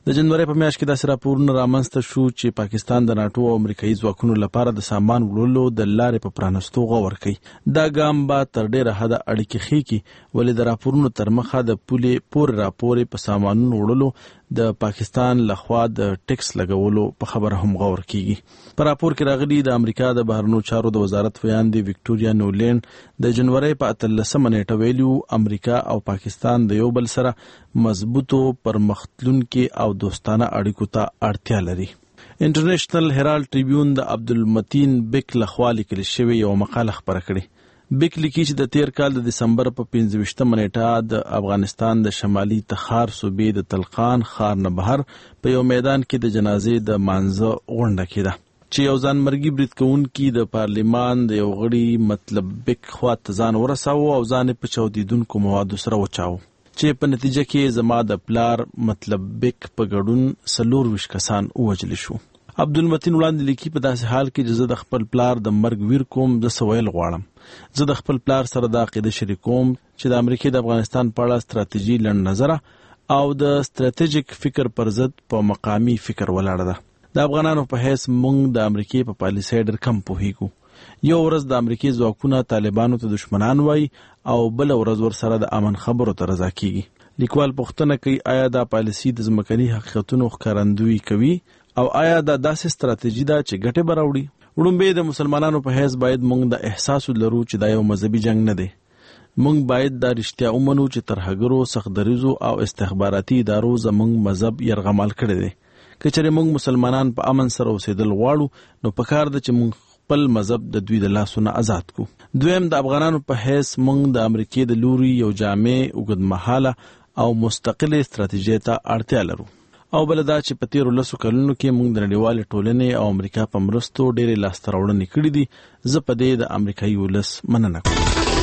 د جنوري په میاشت کې داسې راپورونه رامنځته شو چې پاکستان د ناتو او امریکایي ځواکونو لپاره د سامان وړلو د لارې په پرانستو غور کوي. دا ګام به تر ډیره حده اړیکې ښې کړي، ولې د راپورونو تر مخه د پولې پورې راپورې په سامانونو وړلو د پاکستان لخوا د ټیکس لګولو په خبره هم غور کیږي. په راپور کې راغلي د امریکا د بهرنیو چارو د وزارت ویاندې وکټوریا نولینډ د جنوري په 13 نیټه ویلو امریکا او پاکستان د یو بل سره مضبوطو پرمختلونکو او دوستانه اړیکو ته اړتیا لري. انټرنیشنل هرالد ټریبیون د عبدالمتین بک لخوا لیکل شوی یو مقاله خپره کړې. بک لیکي چې د تیر کال د دسمبر په 15 نیټه د افغانستان د شمالي تخار صوبې د تلقان خار نه بهر په یو میدان کې د جنازې د مانځه غونډه کېده چې یو ځانمرګي برید کوونکي د پارلیمان د یو غړي مطلب بک خواته ځان ورساوه او ځان په چاودیدونکو موادو سره وچاو، چې په نتیجه کې زما د پلار مطلب بک په ګډون 24 کسان ووژل شو. عبدالمتین وړاندې لیکي په داسې حال کې چې زه د خپل پلار د مرګ ویر کوم، زه سویل غواړم. زه د خپل پلار سره د عقیده شریکوم چې د امریکا د افغانستان په اړه ستراتیژي لنډ نظره او د ستراتیژیک فکر پر ضد په مقامی فکر ولاړه ده. د افغانانو په حیث موږ د امریکا په پالیسۍ ډېر کم پوهیږو. یو ورځ د امریکا ځواکونه طالبانو ته دشمنان وای او بل ورځ ور سره د امن خبرو ته رضا کیږي. لیکوال پوښتنه کوي آیا دا پالیسي د ځمکني حقیقتونو ښکارندویي کوي او آیا دا داسې ستراتیژي ده چې ګټه به راوړي؟ وړومبی د مسلمانانو په حیث باید موږ د احساس لرو چې دا یو مذهبي جنگ نه دی. موږ باید دا رښتیا ومنو چې ترهګرو سختدریزو او استخباراتي ادارو زموږ مذهب یرغمال کړی دی. که چېرې موږ مسلمانان په امن سره اوسېدل غواړو نو پکار ده چې موږ خپل مذهب د دوی د لاسونو آزاد کو. دویم د افغانانو په حیث موږ د امریکا د لوري یو جامع اوږدمهاله او مستقله ستراتیژي ته اړتیا لرو. او بل دا چې په تیرو 10 کلونو کې موږ د نړیوالې ټولنې او امریکا په مرستو ډېرې لاسته راوړنې کړې دي. زه په دې د امریکایي ولس مننه کوم.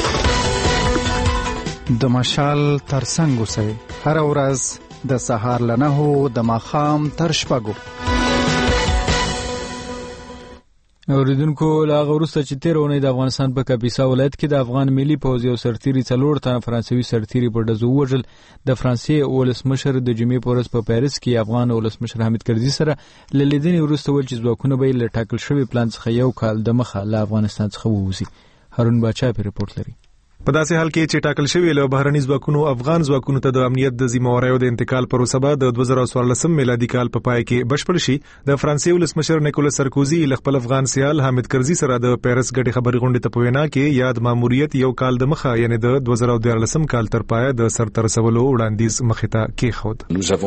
د مشال ترڅنګ اوسئ هر ورځ د سهار له 9 د ماښام تر 6. اوریدونکو لا غوړسته چې تیر اونۍ د افغانستان په کاپیسا ولایت کې د افغان ملي پوځ یو سرتیری 4 تنه فرانسوي سرتیری په ډزو وژل. د فرانسې ولسمشر د جمعې په ورځ په پاریس کې افغان ولسمشر حامد کرزي سره لیدنې وروسته ول چې ځواکونه به له ټاکل شوی پلان څخه یو کال د مخه له افغانستان څخه ووځي. هارون باچا په رپورت لري. په داسې حال کې چې ټاکل شوی له بهرني ځواکونو افغان ځواکونو ته د امنیت د ذمہواريو د انتقال پروسه به د 2014 میلادي کال په پای کې بشپړ شي. د فرانسې ولسمشر نیکولاس سرکوزي له خپل افغان سیال حامد کرزي سره د پیرس غټي خبري غونډې ته په وینا کې یاد ماموریت یو کال د مخه یعنی د 2014 کال تر پای د سرتر سوالو وړاندیز مخته کې خود.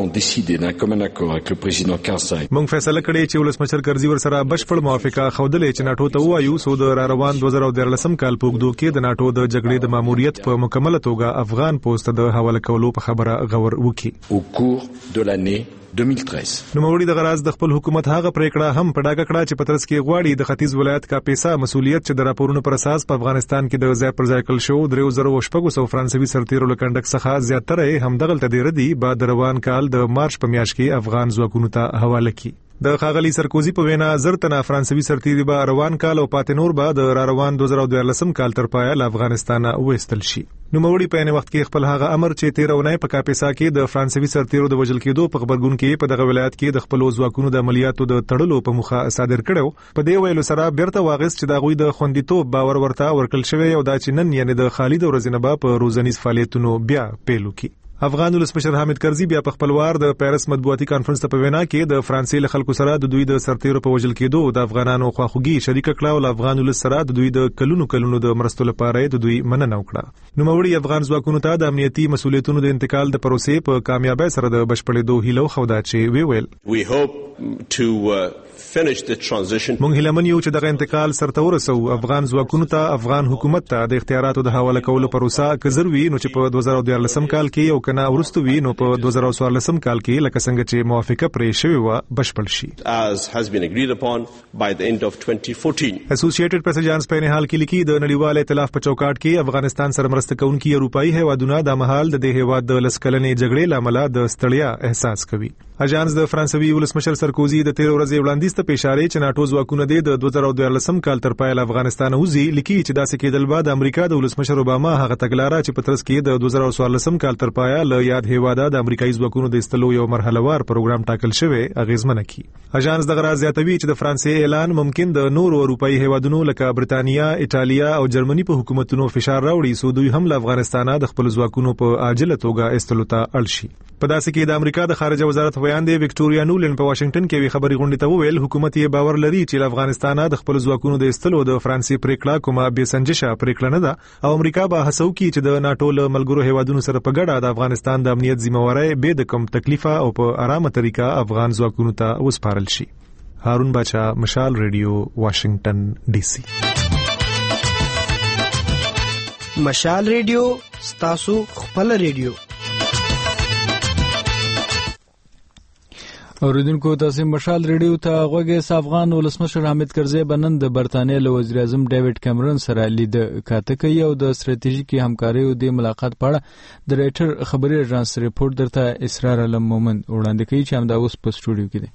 موږ فیصله کړې چې ولسمشر کرزي ور سره بشپړ موافقه خوندلې چې ناتو ته وایو سو د روان 2014 کال په وګړو کې د ناتو د جګړې د ماموریت په مکمله توګه افغان پوسټ د حواله کولو په خبره غور وکړي. au cours de l'année 2013. نوموړي د غراز د خپل حکومت هغه پریکړه هم په ډاګه کړه چې پترس کې غواړي د ختیځ ولایت کا پیسه مسولیت چې د راپورونو پر اساس په افغانستان کې د ځای پر ځای کول شو 3000 فرانسوي سرتیرو له کنډک څخه زیاتره هم دغلت دی ردی بعد روان کال د مارچ په میاشت کې افغان ځواکونو ته حواله کړي. د خاغلی سرکوزی په وینا زرتنه فرانسوي سرتیری به روان کال او پاتې نور به د روان 2014 کال تر پای له افغانستانه وېستل شي. نوموړي په یوه وخت کې خپل هغه امر چې 13 اونۍ په کاپیسا کې د فرانسوي سرتیرو د وژل کېدو په خبرګون کې په دغه ولایت کې د خپل ځواکونو د عملیاتو د تړلو په مخه صادر کړو. په دې ویلو سره بیرته واغس چې د غوي د خوندیتوب باور ورته ورکل شوی او دا چې نن یعنی د خالد ورزنبا په روزنیز فعالیتونو بیا پیلو کی. افغان ولسمشر حامد کرزي بیا په خپل وار د پیرس مطبوعاتي کانفرنس ته په وینا کې د فرانسې له خلکو سره د دوی د سرتیرو په وژل کېدو د افغانانو خواخوږي شریک کړه او افغان ولس سره د دوی د کلونو د مرستو لپاره د دوی مننه وکړه. نوموړي افغان ځواکونو ته د امنیتي مسولیتونو د انتقال د پروسې په کامیابی سره د بشپړېدو هیله خوده چې ویل we hope to finish the transition. مونږ هیلمن یو چې دغه انتقال سرته ورسو. افغان ځواکونو ته افغان حکومت ته د اختیاراتو د حواله کولو پروسه کزروي نو چې په 2014 کال کې یو کنه ورستو وی نو په 2014 کال کې لکه څنګه چې موافقه پرې شوې و بشپړ شي as has been agreed upon by the end of 2014. اسوسییټډ پریس ایجنس په حال کې لیکي د نړیوال ائتلاف په چوکاټ کې افغانستان سره مرسته کوونکي اروپאי هیوادونه د مهال د هیواد د لسکلنې جګړې لامل د ستړیا احساس کوي. اجانس د فرانسوي ولسمشر سرکوزي د 13 ورځې وړاندیز ته اشاره چې ناتو ځواکونه د 2014 کال تر پای له افغانستان وځي لیکي چې داسې کېدل بعد امریکا د ولسمشر اوباما هغه تګلارې چې پترس کې د 2014 کال تر پای برتانیا له یاد هیواده د امریکایي ځواکونو د استلو یو مرحلهوار پروګرام ټاکل شوی اغیزمن کی. اژانس دغه راز زیاتوي چې د فرانسې اعلان ممکن د نورو اروپאי هیوادونو لکه برتانیا، ایټالیا او جرمني په حکومتونو فشار راوړي سو دوی هم له افغانستان د خپل ځواکونو په عاجله توګه استلو ته اړ شي. په داسې کې د امریکا د خارجه وزارت ویاندې وکټوریا نولن په واشنگټن کې خبري غونډې ته وویل حکومت یې باور لري چې له افغانستان د خپل ځواکونو د استلو د فرانسې پریکړه کومه بې سنجشه پریکړه نه ده او امریکا به هڅه وکړي چې د ناتو له ملګرو هیوادونو سره په ګډه د افغانستان د امنیت ذمہواری به د کم تکلیفه او په آرامه طریقه افغان ځواکونو ته وسپارل شي. هارون باچا، مشال ریډیو، واشنگټن ډي سي. مشال ریډیو ستاسو خپل ریډیو. اوریدونکو تاسو مشال ریډیو ته غوږی. افغان ولسمشر حامد کرزی بنن د برتانیې له وزیر اعظم ډیوډ کیمرون سره لید کاته کوي او د ستراتیژیکي همکارۍ د ملاقات په اړه د ریټر خبري اژانس ریپورت درته اسرار علم مومن وړاندې کوي چې همدا اوس په سټوډیو کې دی.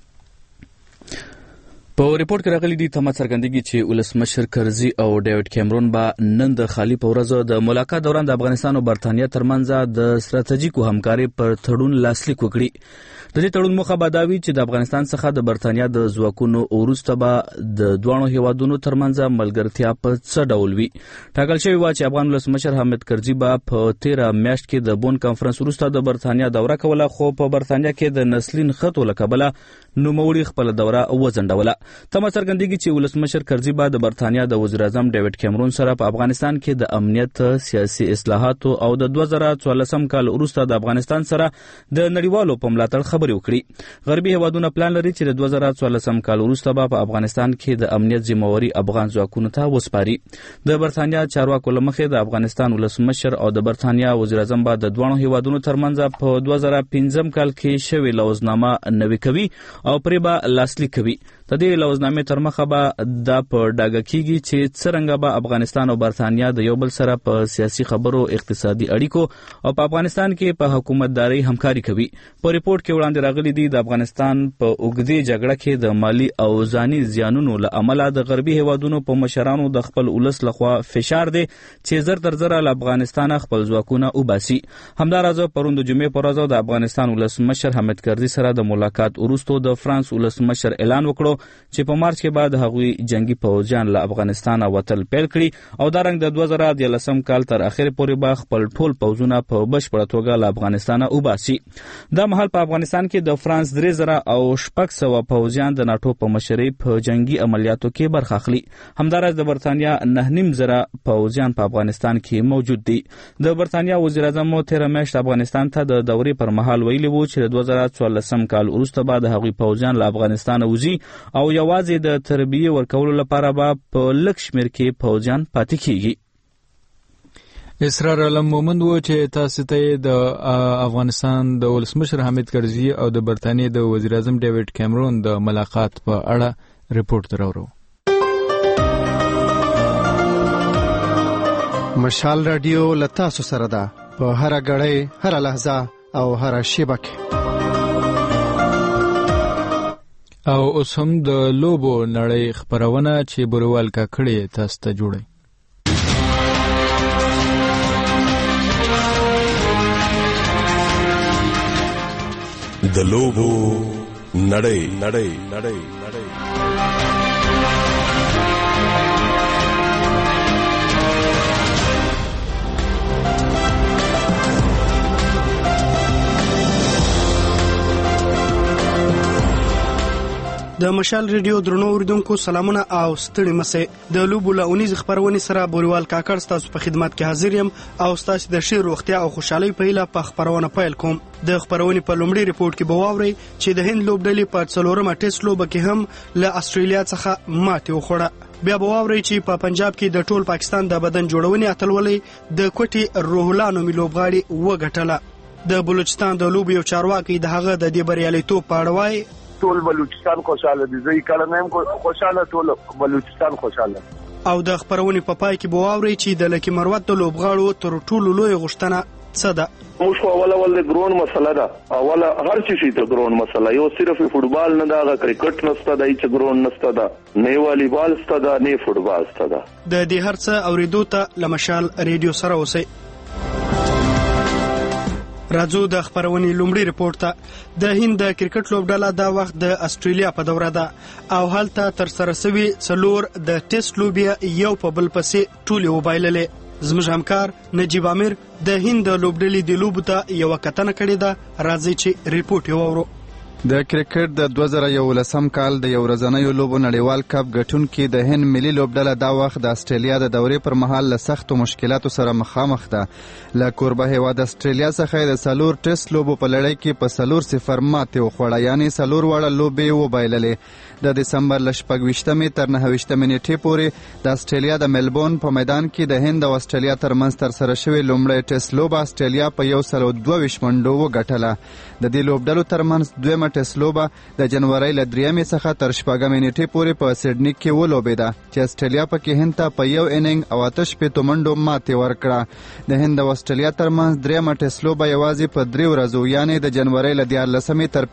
په ریپورت کې راغلي دي تمه څرګندېږي چې ولسمشر کرزي او ډیوډ کیمرون به نن د خالي په ورځ د ملاقات دوران د افغانستان او برتانیې ترمنځ د ستراتیژیکو همکارۍ پر تړون لاسلیک وکړي. د دې تړون موخه به دا وي چې د افغانستان څخه د برتانیې د ځواکونو وروسته به د دوه هیوادونو ترمنځ ملګرتیا په څه ډول وي. ټاکل شوی و چې افغان ولسمشر حامد کرزي به په 13 میاشت کې د بون کانفرنس وروسته د برتانیې دوره کوله، خو په برتانیې کې د نسلین خطو له کبله نوموړي خپل دوره وځنډوله. تمه څرګندېږي چې ولسمشر کرزي به د برتانیې د وزیر اعظم ډیوډ کیمرون سره په افغانستان کې د امنیت، سیاسي اصلاحاتو او د 2014 کال وروسته د افغانستان سره د نړیوالو په ملاتړ خبرې وکړي. غربي هیوادونو پلان لري چې د 2014 کال وروسته به په افغانستان کې د امنیت ذمہواری افغان ځواکونو ته وسپاري. د برتانیې چارواکو له مخې د افغانستان ولسمشر او د برتانیې وزیر اعظم به د دوه هیوادونو ترمنځ په 2015 کال کې شوی لوزنامه نوي کوي او پرې به لاسلیک کوي. د دې لوزنامې تر مخه به دا په ډاګه کیږي چې څرنګه به افغانستان او برتانیې د یو بل سره په سیاسي خبرو، اقتصادي اړیکو او په افغانستان کې په حکومتداري همکاري کوي. په ریپورت کې وړاندې راغلي دي د افغانستان په اوږدې جګړه کې د مالی او ځاني زیانونو له امله د غربي هیوادونو په مشرانو د خپل ولس لخوا فشار دی چې زر تر زره له افغانستان خپل ځواکونه وباسي. همداراز پروند جمعې پر ورځ د افغانستان ولسمشر حامد کرزي سره د ملاقات وروسته د فرانس ولسمشر اعلان وکړو چې په مارچ کې بعد هغوی جنگي پوځیان له افغانستان وتل پیل کړي او دا رنګ د 2013 کال تر اخر پورې به خپل ټول پوځونه په بشپړه توګه له افغانستان وباسي. دا مهال په افغانستان کې د فرانس 3000 او 600 پوځیان د ناتو په مشرۍ په جنگي عملیاتو کې برخه اخلي. همداراز د برتانیې 9.5 پوځیان په افغانستان کې موجود دي. د برتانیې وزیر اعظم 13 میاشت افغانستان ته د دورې پر مهال ویلي وو چې د 2014 کال وروسته بعد هغوی پوځیان له افغانستان وځي او یوازې د تربیه ورکولو لپاره به په لږ شمېر کې پوځیان پاتې کیږي. اسرار علم مومند و چې تاسو ته د افغانستان د ولسمشر حامد کرزي او د برتانیې د وزیر اعظم ډیوډ کیمرون د ملاقات په اړه ریپورت راوړو. مشال رادیو لتا سره ده په هر غړې، هر لحظه او هر شیبه کې. او اوس هم د لوبو نړۍ خبرونه چې بروال کا کړي تاسو ته جوړي. د لوبو نړۍ. د مشال ریډیو درنو اوریدونکو سلامونه او ستړي مسه. د لوبو له 19 خبرونې سره بوریوال کاکړ تاسو په خدمت کې حاضر یم او تاسو د شیر روغتیا او خوشحالي په هیله په خبرونه پیل کوم. د خبرونې په لومړي ریپورت کې به واورئ چې د هند لوبډلې په 4مه ټیسټ لوبه کې هم له استرالیا څخه ماتې وخوړه. بیا به واورئ چې په پنجاب کې د ټول پاکستان د بدن جوړونې اتلولۍ د کوټي روح الله نومي لوبغاړي وګټله. د بلوچستان د لوبو یو چارواکي د هغه د دې بریالیتوب په اړه وایي ټول بلوچستان خوشاله دي، زه کله نیم خوشاله، ټول بلوچستان خوشاله. او د خبرونې په پای کې به واورئ چې د لکی مروت د لوبغاړو تر ټولو لوی غوښتنه څه ده. موږ خو اول د ګرون مسله ده، اول هر څه شي ته ګرون مسله، یو صرف فوټبال نه ده، کرکټ نسته ده، چې ګرون نسته ده، نه والیبال سته ده، نه فوټبال سته ده. د دې هر څه اوریدو ته لمشال ریډیو سره اوسئ. راځو د خبرونې لومړی ریپورت ته. د هند د کرکټ لوبډله دا وخت د استرالیا په دوره ده او هلته تر سره شوي 4 د ټیسټ لوبې یو په بل پسې ټولې وبایللې. زموږ همکار نجیب امیر د هند د لوبډلې د لوبو ته یو کتنه کړې ده. راځي چې ریپورت یې واورو. د کرکټ د 2011 کال د یو ورځنیو لوبو نړیوال کپ ګټونکي د هند ملي لوبډله دا وخت د استرالیا د دورې پر مهال له سختو مشکلاتو سره مخامخ ده. له کوربه هیواد استرالیا څخه د 4 ټیسټ لوبو په لړۍ کې په 4-0 ماتې وخوړه، یعنی 4 واړه لوبې وبایللې. د دسمبر له 26 تر 29 نیټې پورې د استرالیا د ملبورن په میدان کې د هند او استرالیا ترمنځ ترسره شوې لومړی ټیسټ لوبه استرالیا په 122 منډو وګټله. د دې لوبډلو ترمنځ دویمه ټیسټ لوبه د جنوري له 3 څخه تر 4 نیټې پورې په سیډني کې ولوبېده چې استرالیا پکې هند ته په یو اننګ او 8 منډو ماتې ورکړه. د هند او استرالیا ترمنځ دریمه ټیسټ لوبه یوازې په 3 ورځو یعنی د جنوري له 14 تر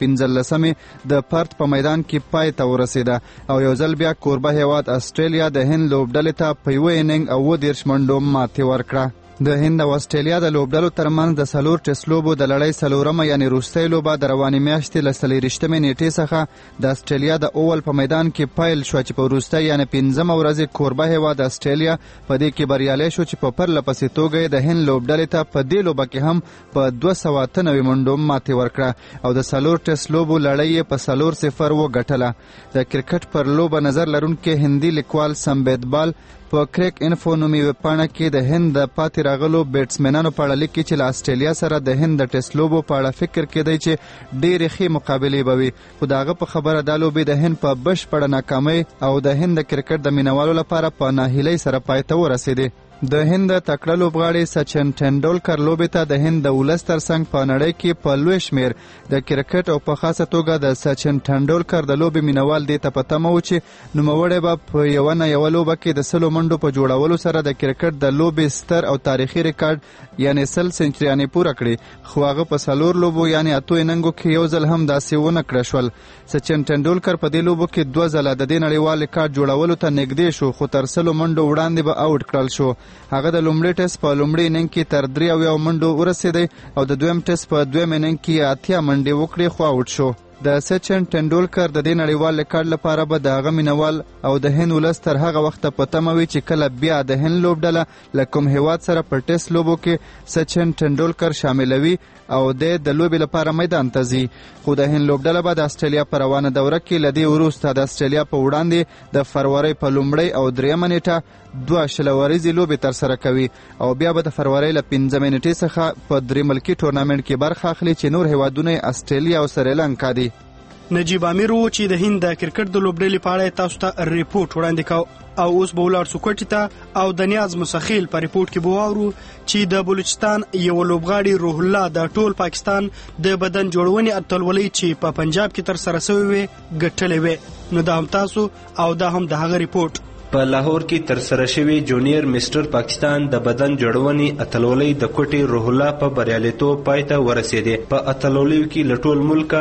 15 د پرت په میدان کې پای ته ورسېده او یو ځل بیا کوربه هیواد استرالیا د هند لوبډلې ته په یو اننګ او 10 منډو ماتې ورکړه. د هند او استرالیا د لوبډلو ترمنځ د 4 ټیسټ لوبو د لړۍ 4مه یعنی وروستۍ لوبه د روانې میاشتې له 24 نیټې څخه د استرالیا د اول په میدان کې پیل شو چې په وروستۍ یعنی 15مه ورځ کوربه هیواد استرالیا په دې کې بریالی شو چې په پرله پسې توګه د هند لوبډلې ته په دې لوبه کې هم په 293 منډو ماتې ورکړه او د 4 ټیسټ لوبو لړۍ په 4-0 وګټله. د کرکټ پر لوبه نظر لرونکي هندي لیکوال سمبید بال په کریک انفو نومي ویبپاڼه کې د هند د پاتې راغلو بیټسمنانو په اړه لیکي چې له استرالیا سره د هند د ټیسټ لوبو په اړه فکر کېدی چې ډېرې ښې مقابلې به وي، خو د هغه په خبره دا لوبې د هند په بشپړه ناکامۍ او د هند د کرکټ د مینوالو لپاره په ناهیلۍ سره پای ته ورسېدې. د هند تکړه لوبغاړي سچن ټنډولکر لوبې ته د هند د ولس ترڅنګ په نړۍ کې په لوی شمیر د کرکټ او په خاصه توګه د سچن ټنډولکر د لوبې مینوال دې ته په تمه و چې نوموړی به په یو نه یو لوبه کې د 100 منډو په جوړولو سره د کرکټ د لوبې ستر او تاریخي ریکارډ یعنی 100 سنچریانې پوره کړي، خو هغه په 4 لوبو یعنی 8 اننګو کې یو ځل هم داسې ونه کړه شول. سچن ټنډولکر په دې لوبو کې 2 ځله د دې نړیوال ریکارډ جوړولو ته نږدې شو، خو تر 100 منډو وړاندې به آوټ کړل شو. هغه د لومړي ټیسټ په لومړي اننګ کې تر 3 منډو ورسېدی او د دویم ټیسټ په دویم اننګ کې 8 منډې وکړې خو آوټ شو. د سچن ټنډولکر د دې نړیوال ریکارډ لپاره به د هغه مینوال او د هند ولس تر هغه وخته په تمه وي چې کله بیا د هند لوبډله له کوم هیواد سره په ټیسټ لوبو کې سچن ټنډولکر شاملوي او د لوبې لپاره میدان ته ځي. خو د هند لوبډله به د استرالیا په روانه دوره کې له دې وروسته د استرالیا په وړاندې د فروری په لومړۍ او 3مه نیټه 2 شلوريزې لوبې ترسره کوي او بیا به د فروری له 15مې نیټې څخه په 3 ملکي ټورنامنټ کې برخه اخلي چې نور هیوادونه استرالیا او سریلانکا دي. نجیب امیر و چې د هند د کرکټ د لوبډلې په اړه تاسو ته ریپورت وړاندې کاو او اوس به ولاړ سو کوټې ته او د نیاز مسخیل په ریپورت کې به واورو چې د بلوچستان یو لوبغاړي روح الله د ټول پاکستان د بدن جوړونې اتلولۍ چې په پنجاب کې تر سره شوی وي ګټلې وي. نو دا هم تاسو او دا هم د هغه ریپورت. په لاهور کې تر سره شوی جونیئر میسټر پاکستان د بدن جوړونې اتلولۍ د کوټې روح الله په بریالیتوب پای ته ورسېدې. په اتلولیو کې له ټول ملکه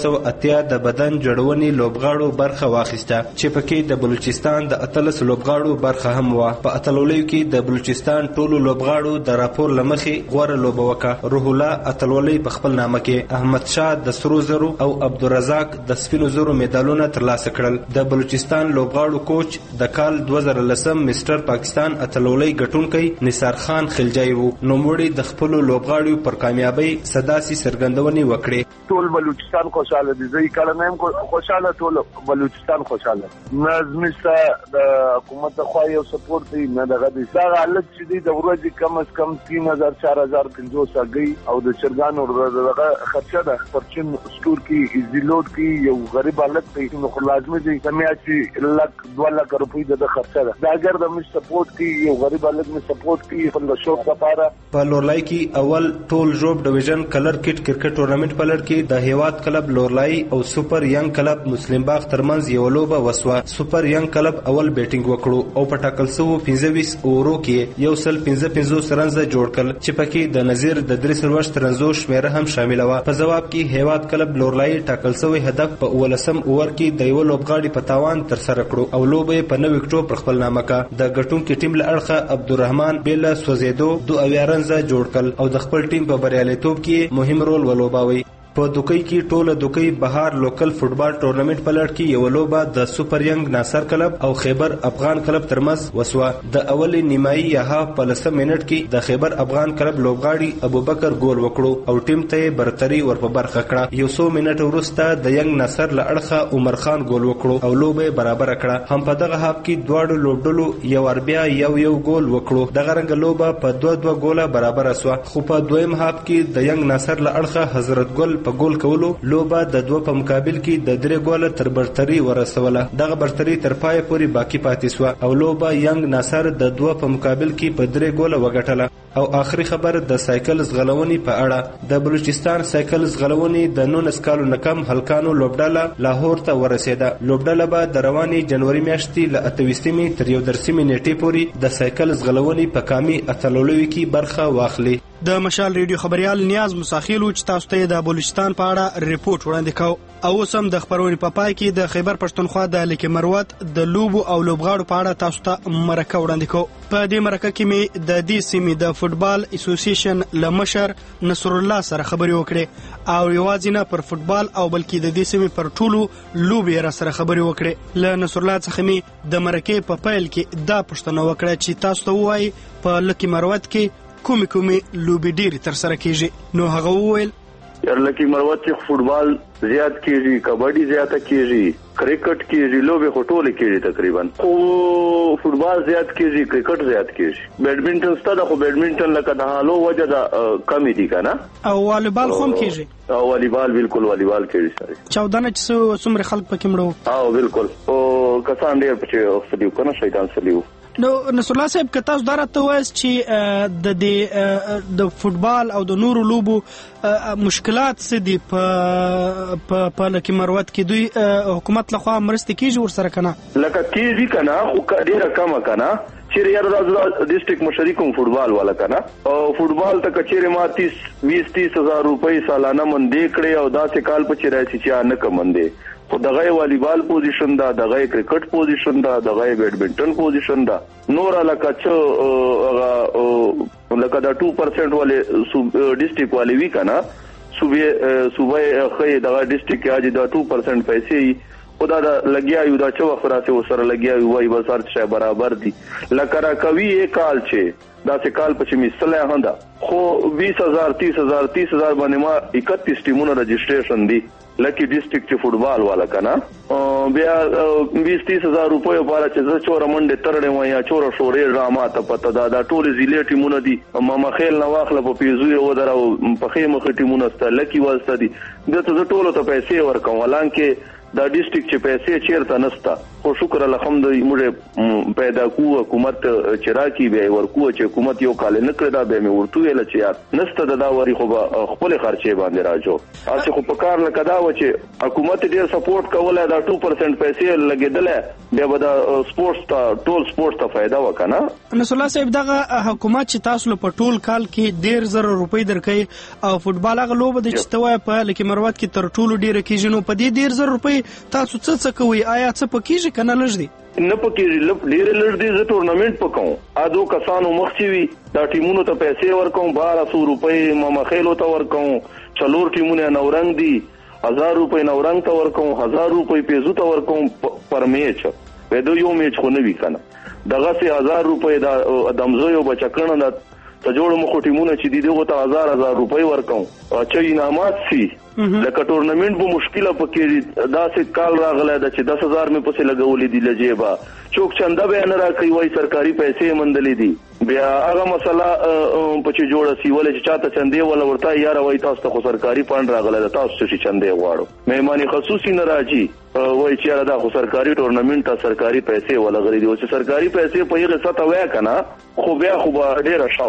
280 د بدن جوړونې لوبغاړو برخه واخیسته چې پکې د بلوچستان د 13 لوبغاړو برخه هم وه. په اتلولیو کې د بلوچستان ټولو لوبغاړو د راپور له مخې غوره لوبه وکړه. روح الله اتلولۍ په خپل نامه کې احمد شاه د سرو زرو او عبدالرزاق د سپینو زرو میدالونه ترلاسه کړل. د بلوچستان لوبغاړو کوچ د 2010 مستر پاکستان اتلولۍ ګټونکی نثار خان خلجای وو. نوموړي د خپل لوبغاړو پر کامیابی صداسي څرګندونې وکړې. ټول بلوچستان خوشاله دي، زه کله نیم خوشاله، ټول بلوچستان خوشاله. نظم سره د حکومت خو یو سپورټ دی نه دغه دي. دا حالت چې دی د ورځې کم از کم 3000 4500 اگي او د چرګانو دغه خرچه ده پرچن سٹور کې ایزی لوډ کې یو غریب حالت دی نو لازمي دی چې لک 2 لک روپۍ د خرچه ده. دا اگر د مش سپورټ کې یو غریب حالت می سپورټ کې په شوق لپاره په لورلای کې اول ټول جوب ډیویژن کلر کټ کرکټ ټورنمنت په لړ کې کې د هیواد کلب لورلای او سوپر ینګ کلب مسلم باغ ترمنځ یو لوبه وسوه. سوپر ینګ کلب اول بیټینګ وکړو او په ټاکل شوو 25 اورو کې 155 رنزه جوړ کړل چې پکې د نظیر د 3 رنزو شمیره هم شامل و. په جواب کې هیواد کلب لورلای ټاکل شوی هدف په 18 اوور کې د یو لوبغاړي په تاوان تر سره کړو او لوبه په 9 وکټو پر خپل نامه کا. د ګټونکو ټیم له اړخه عبدالرحمن بیل سوزیدو 2 رنزه جوړ کړل او د خپل ټیم په بریالیتوب کې مهم رول ولوباوي. په دوکۍ کې ټوله دوکۍ بهار لوکل فوتبال ټورنمنت په لړ کې یو لوبه د سوپر ینګ ناصر کلب او خیبر افغان کلب ترمنځ وسوه. د اول نیمایي یا هاف په 10 منټ کې د خیبر افغان کلب لوبغاړي ابوبکر ګول وکړو او ټیم ته برتري ورپه برخه کړه. یو 100 منټ وروسته د ینګ ناصر له اړخه عمر خان ګول وکړو او لوبه برابر کړه. هم په دغه هاف کې دواړو لوبډلو یو اربیا یو ګول وکړو. دغه رنګ لوبه په 2 ګوله برابر شوه. خو په دویم هاف کې د ینګ ناصر له اړخه حضرت ګل په ګول کولو لوبه د 2 په مقابل کې د 3 ګوله تر برتري ورسوله. دغه برتري تر پای پورې باقی پاتې شو او لوبه ینګ ناصر د 2 په مقابل کې په 3 ګوله وګټله. او آخري خبر د سایکل زغلونې په اړه. د بلوچستان سایکل زغلونې د 19 کالو نکم هلکانو لوبډله لاهور ته ورسېده. لوبډله به د رواني جنوري میاشتې له 28 تر 11 نیټې پورې د سایکل زغلونې په کامي اتلولوي کې برخه واخلي. د مشال ریډیو خبريال نیاز مساخیلو چې تاسو ته د بلوچستان په اړه ریپورت وړاندې کاو. او سم د خبرونې په پای کې د خیبر پښتونخوا د لیکي مروت د لوبو او لوبغاړو په اړه تاسو ته مرکه وړاندې کوم. په دې مرکه کې مې د دې سیمې د فوتبال اسوسییشن لمشر نصر الله سره خبرې وکړې او یوازې نه پر فوتبال او بلکې د دې سیمې پر ټولو لوبې را سره خبرې وکړې. له نصر الله څخه مې د مرکه په پیل کې دا پوښتنه وکړه چې تاسو ته وایي په لیکي مروت کې کومې لوبې ډېرې تر سره کیږي. نو هغه وویل لکه مروت کې فوتبال زیات کیږي، کبډي زیاته کیږي، کرکټ کیږي، لوبې خټولې کیږي تقریبا. خو فوتبال زیات کیږي، کرکټ زیات کیږي. بیډمنټن ستاسو خو بیډمنټن لکه د حالو وجه د کمی دي کنه. او والیبال هم کیږي. او والیبال بالکل والیبال کیږي سره. چاودنه چې څومره خلک پکې مړو. او بالکل او کسان ډیر پکې فلیو کنه شیطان سلیو. نو نصر الله صاحب که تاسو درته وایي چې د فوتبال او د نورو لوبو مشکلات څه دي په لکه مروت کې دوی حکومت لخوا مرسته کیږي ورسره کنه لکه کیږي کنه خو ډیره کم کنه چیرې یاره د ډیسټریکټ مشري کوم فوتبال والا کنه او فوتبال ته کچېره ما 20-30 هزار روپۍ سالانه مندې کړې او داسې کال په چیرې چې نه کمندې خو دغه والیبال پوزیشن دا دغه کرکټ پوزیشن دا دغه بیډمنټن پوزیشن دا نور لکه چې لکه دا 2% والے ډیسټریکټ والے وی کنه صوبه خې دغه ډیسټریکټ کې اج دا 2% پیسې خدا دا لګیا یو دا چې وخراسه وسره لګیا وای بسار چې برابر دي لکه را کوي یک کال چې دا سه کال پچې مثله هندا خو 20000 30000 باندې ما 31 ټیمونو رجسټریشن دي لکی ډیسټریکټ فوتبال والا کنه بیا 20-30 هزار روپیو لپاره چې زه چور منډه ترړې وای یا چور شورې ډراما ته پته دا ټول زیلې ټیمونه دي ما خیل نه واخله په پیزو یو درو په خیمه ټیمونه ست لکی واسطه دي دته ټول ته پیسې ورکوم ولانکه دا ډیسټریکټ چې پیسې چیرته نستا خو شکر الحمدلله موږ پیدا کو حکومت چراکی به ورکو چې حکومت یو کال نه کړی دا به مې ورته ویل چې یار نسته دا وری خو خپل خرچې باندې راځو اته خو په کار لکه دا و چې حکومت ډیر سپورټ کوله دا 2% پیسې لګیدله بیا به دا سپورټس ته ټول سپورټس ته فائدہ وکنه. نصر الله صاحب دغه حکومت چې تاسو په ټول کال کې 1.5 روپۍ درکې او فوتبال هغه لوبه د چتوای په لکه مروت کې تر ټولو ډیره کېږي نو په دې 1.5 روپۍ تاسو څه کوي آیا څه پکېږي کنه لږ دي نه پکې ډېر لږ دي زه ټورنمنت پکوم اادو کسانو مخچی وي دا ټیمونو ته پیسې ورکوم 1200 روپۍ مخېلو ته ورکوم چلور ټیمونه نورنګ دي 1000 روپۍ نورنګ ته ورکوم 1000 روپۍ پیزو ته ورکوم پر میچ په دوه یو میچ خو نه وی کنه دغه سه 1000 روپۍ دا دمزو یو بچکړه دا ته جوړ مخ ټیمونه چې دي دغه ته 1000 روپۍ ورکوم چې انعامات سي لکه ټورنمنت به مشکله پکې دا سه کال راغله د چې 10000 مې پسې لګولې دي لجيبا چوک چنده به نه راکوي وای سرکاري پیسې مندلې دي بیا هغه مسله پچې جوړه سی ولې چې چاته چندې ولا ورته یار وای تاسو ته سرکاري فند راغله تاسو چې چندې غواړو مهماني خصوصي نه راځي وای چې دا خو سرکاري ټورنمنت ته سرکاري پیسې ولا غري دي او چې سرکاري پیسې په یغه ستا وای کنه خو بیا خو ډیره شوا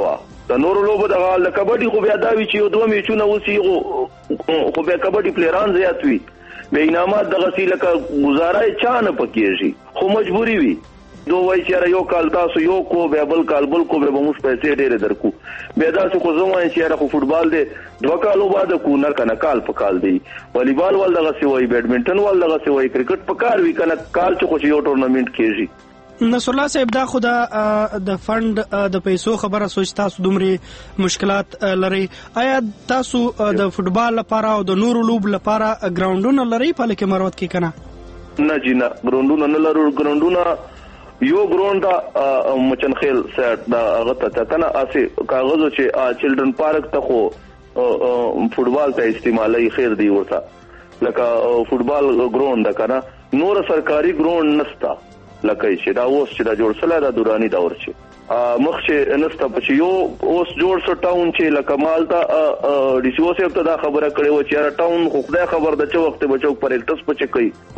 د نورو لوبو د کبډي خو بیا دا وی چې یو دوه میچونه وسی خو بیا کبډي پلیران زیات وي به انعامات د غسیله کا گزارای چانه پکېږي خو مجبوری وي دو وای چې یو کال تاسو یو کو به بل کال بل کو به موږ پیسې ډېر درکو به دا څه کو زموږ چې خو فوټبال دی 2 کالو بعد کو نه کنه کال په کال دی والیبال ول دغه سی وای بیډمنټن ول دغه سی وای کرکټ په کار وی کنه کال چې خو یو ټورنمنت کېږي نصر الله صاحب دا خو د فند د پیسو خبره سوچ تاسو دومره مشکلات لري آیا تاسو د فوټبال لپاره او د نورو لوب لپاره ګراوندونه لري په لکه مروت کې کنه نه جی نه ګراوندونه نه لرو ګراوندونه یو ګراوند مچنخیل سیټ دا هغه ته کنه اسه کاغذ چې چلډرن پارک ته خو فوټبال ته استعمالي خیر دی ورته لکه فوټبال ګراوند کنه نور سرکاري ګراوند نستا لکه چې دا اوس چې دا جوړ سره دا دوراني دور چې مخ چې نستا په یو اوس جوړ سو ټاون چې لکه مالتا ډي سی او سیف ته دا خبره کړې و چې ټاون خو خدای خبر د چا وخت بچو پریکټس پچ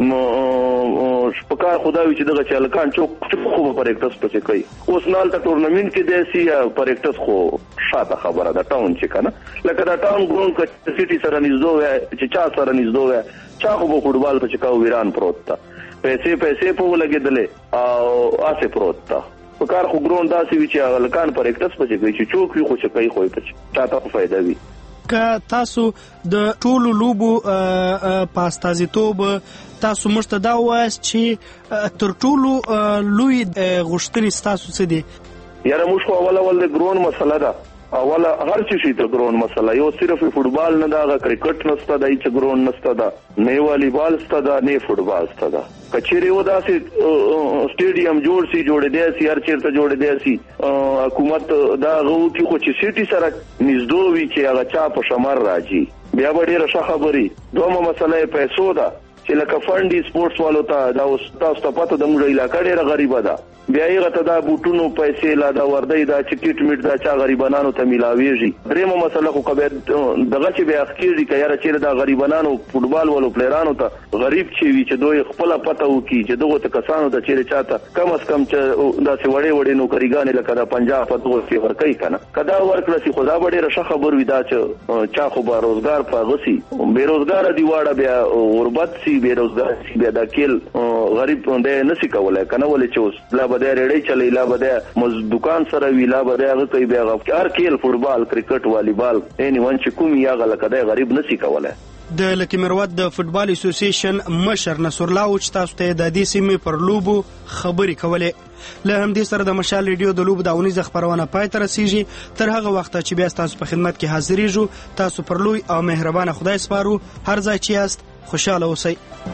کوي شپکا خدای چې دغه چالکان چوک خو پریکټس پچ کوي اوس نال ته ټورنمنت کې د سی پریکټس خو شاته خبره ده ټاون چې کنه لکه دا ټاون ګراوند کې سيټي سره نږدې وای چې چا سره نږدې وای چا خو فوټبال په چکاو ویران پروت تا پیسې په ولګېدلې او اسه پروت تا په کار خو ګراوند داسې وی چې لکان پر اکټس پچې کوي چې چوک وي خو چې کوي خو پچې چاته فائدہ وي که تاسو د ټولو لوبو پاستازیتوب تاسو مشته دا وایست چې تر ټولو لوی غوښتنې تاسو څه دي یاره موږ خو اول د ګراوند مسله ده اوله هر څه شي ته ګراوند مسله یو صرف فوټبال نه دا کرکټ نسته دا چې ګراوند نسته دا نه والیبال سته دا نه فوټبال سته دا کچېره و داسې سټیډیم جوړ سي جوړې دي سي هر چیرته جوړې دي سي حکومت دا غو کی خو چې سيټي سره نږدې وي چې هغه چا په شمار راځي بیا به ډیره ښه خبري دومره مسله پیسو ده چې لکه فندي سپورتس والو ته دا تاسو ته پته د موږ علاقې ډیره غریبه ده بیا یې غته دا بوټونو پیسې لا دا وردی دا چکټ میټ دا چا غریبانو ته ملاويږي درېمه مسله خو کبه دغه چې بیا اخیری کيره چې دا غریبانو فوټبال ولو پلیرانو ته غریب چې وي چې دوی خپل پته وکي چې دغه ته کسانو د چیرې چاته کم از کم چې دا سی وړې نوکریګانې لکه دا پنجاب په توګه کې ورکړي کنه کدا ورکړه سي خدا به ډېر ښه خبر وي دا چې چا خو به روزګار په غسي بیروزګار دی واړه بیا غربت سي بیروزګار سي بیا دا کېل غریب باندې نسی کولای کنه ولې چې لا بده ریډي چلی لا بده مز دکان سره ویلا بده هغه کوي بیا هر کېل فوټبال کرکټ والیبال اني وان چې کوم یا غلکه غریب نسی کولای د لکه مروت د فوټبال اسوسییشن مشر نصر الله او تاسو ته د دې سیمې پر لوبو خبري کولې له همدې سره د مشال ریډیو د لوب د اونیزه خبرونه پای ته رسیږي تر هغه وخت چې بیا تاسو په خدمت کې حاضرېږو تاسو پر لوی او مهربانه خدای سپارو هر ځای چې یاست خوشاله اوسئ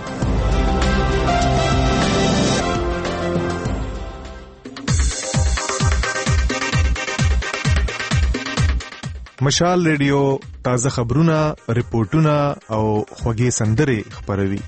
مشال ریډیو تازه خبرونه ریپورتونه او خوږې سندرې خبروي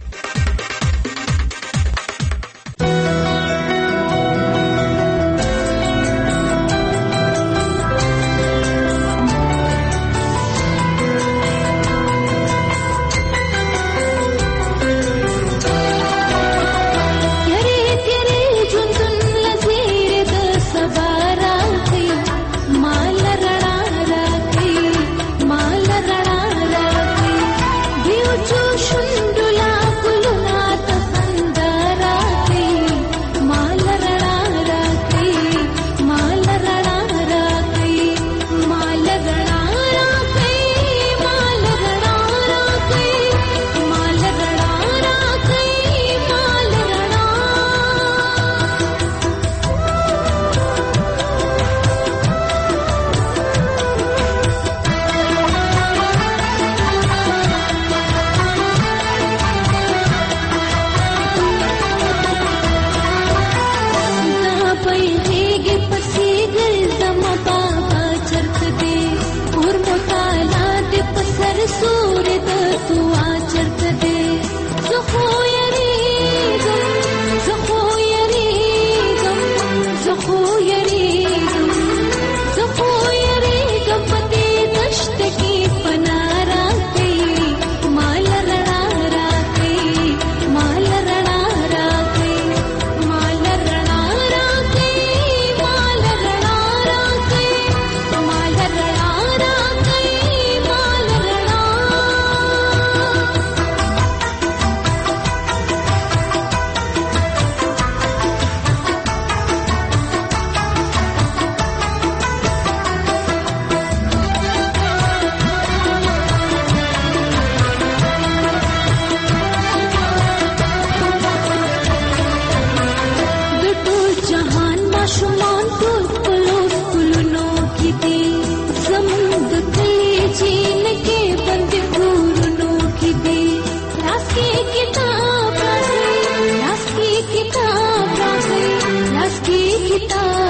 Veera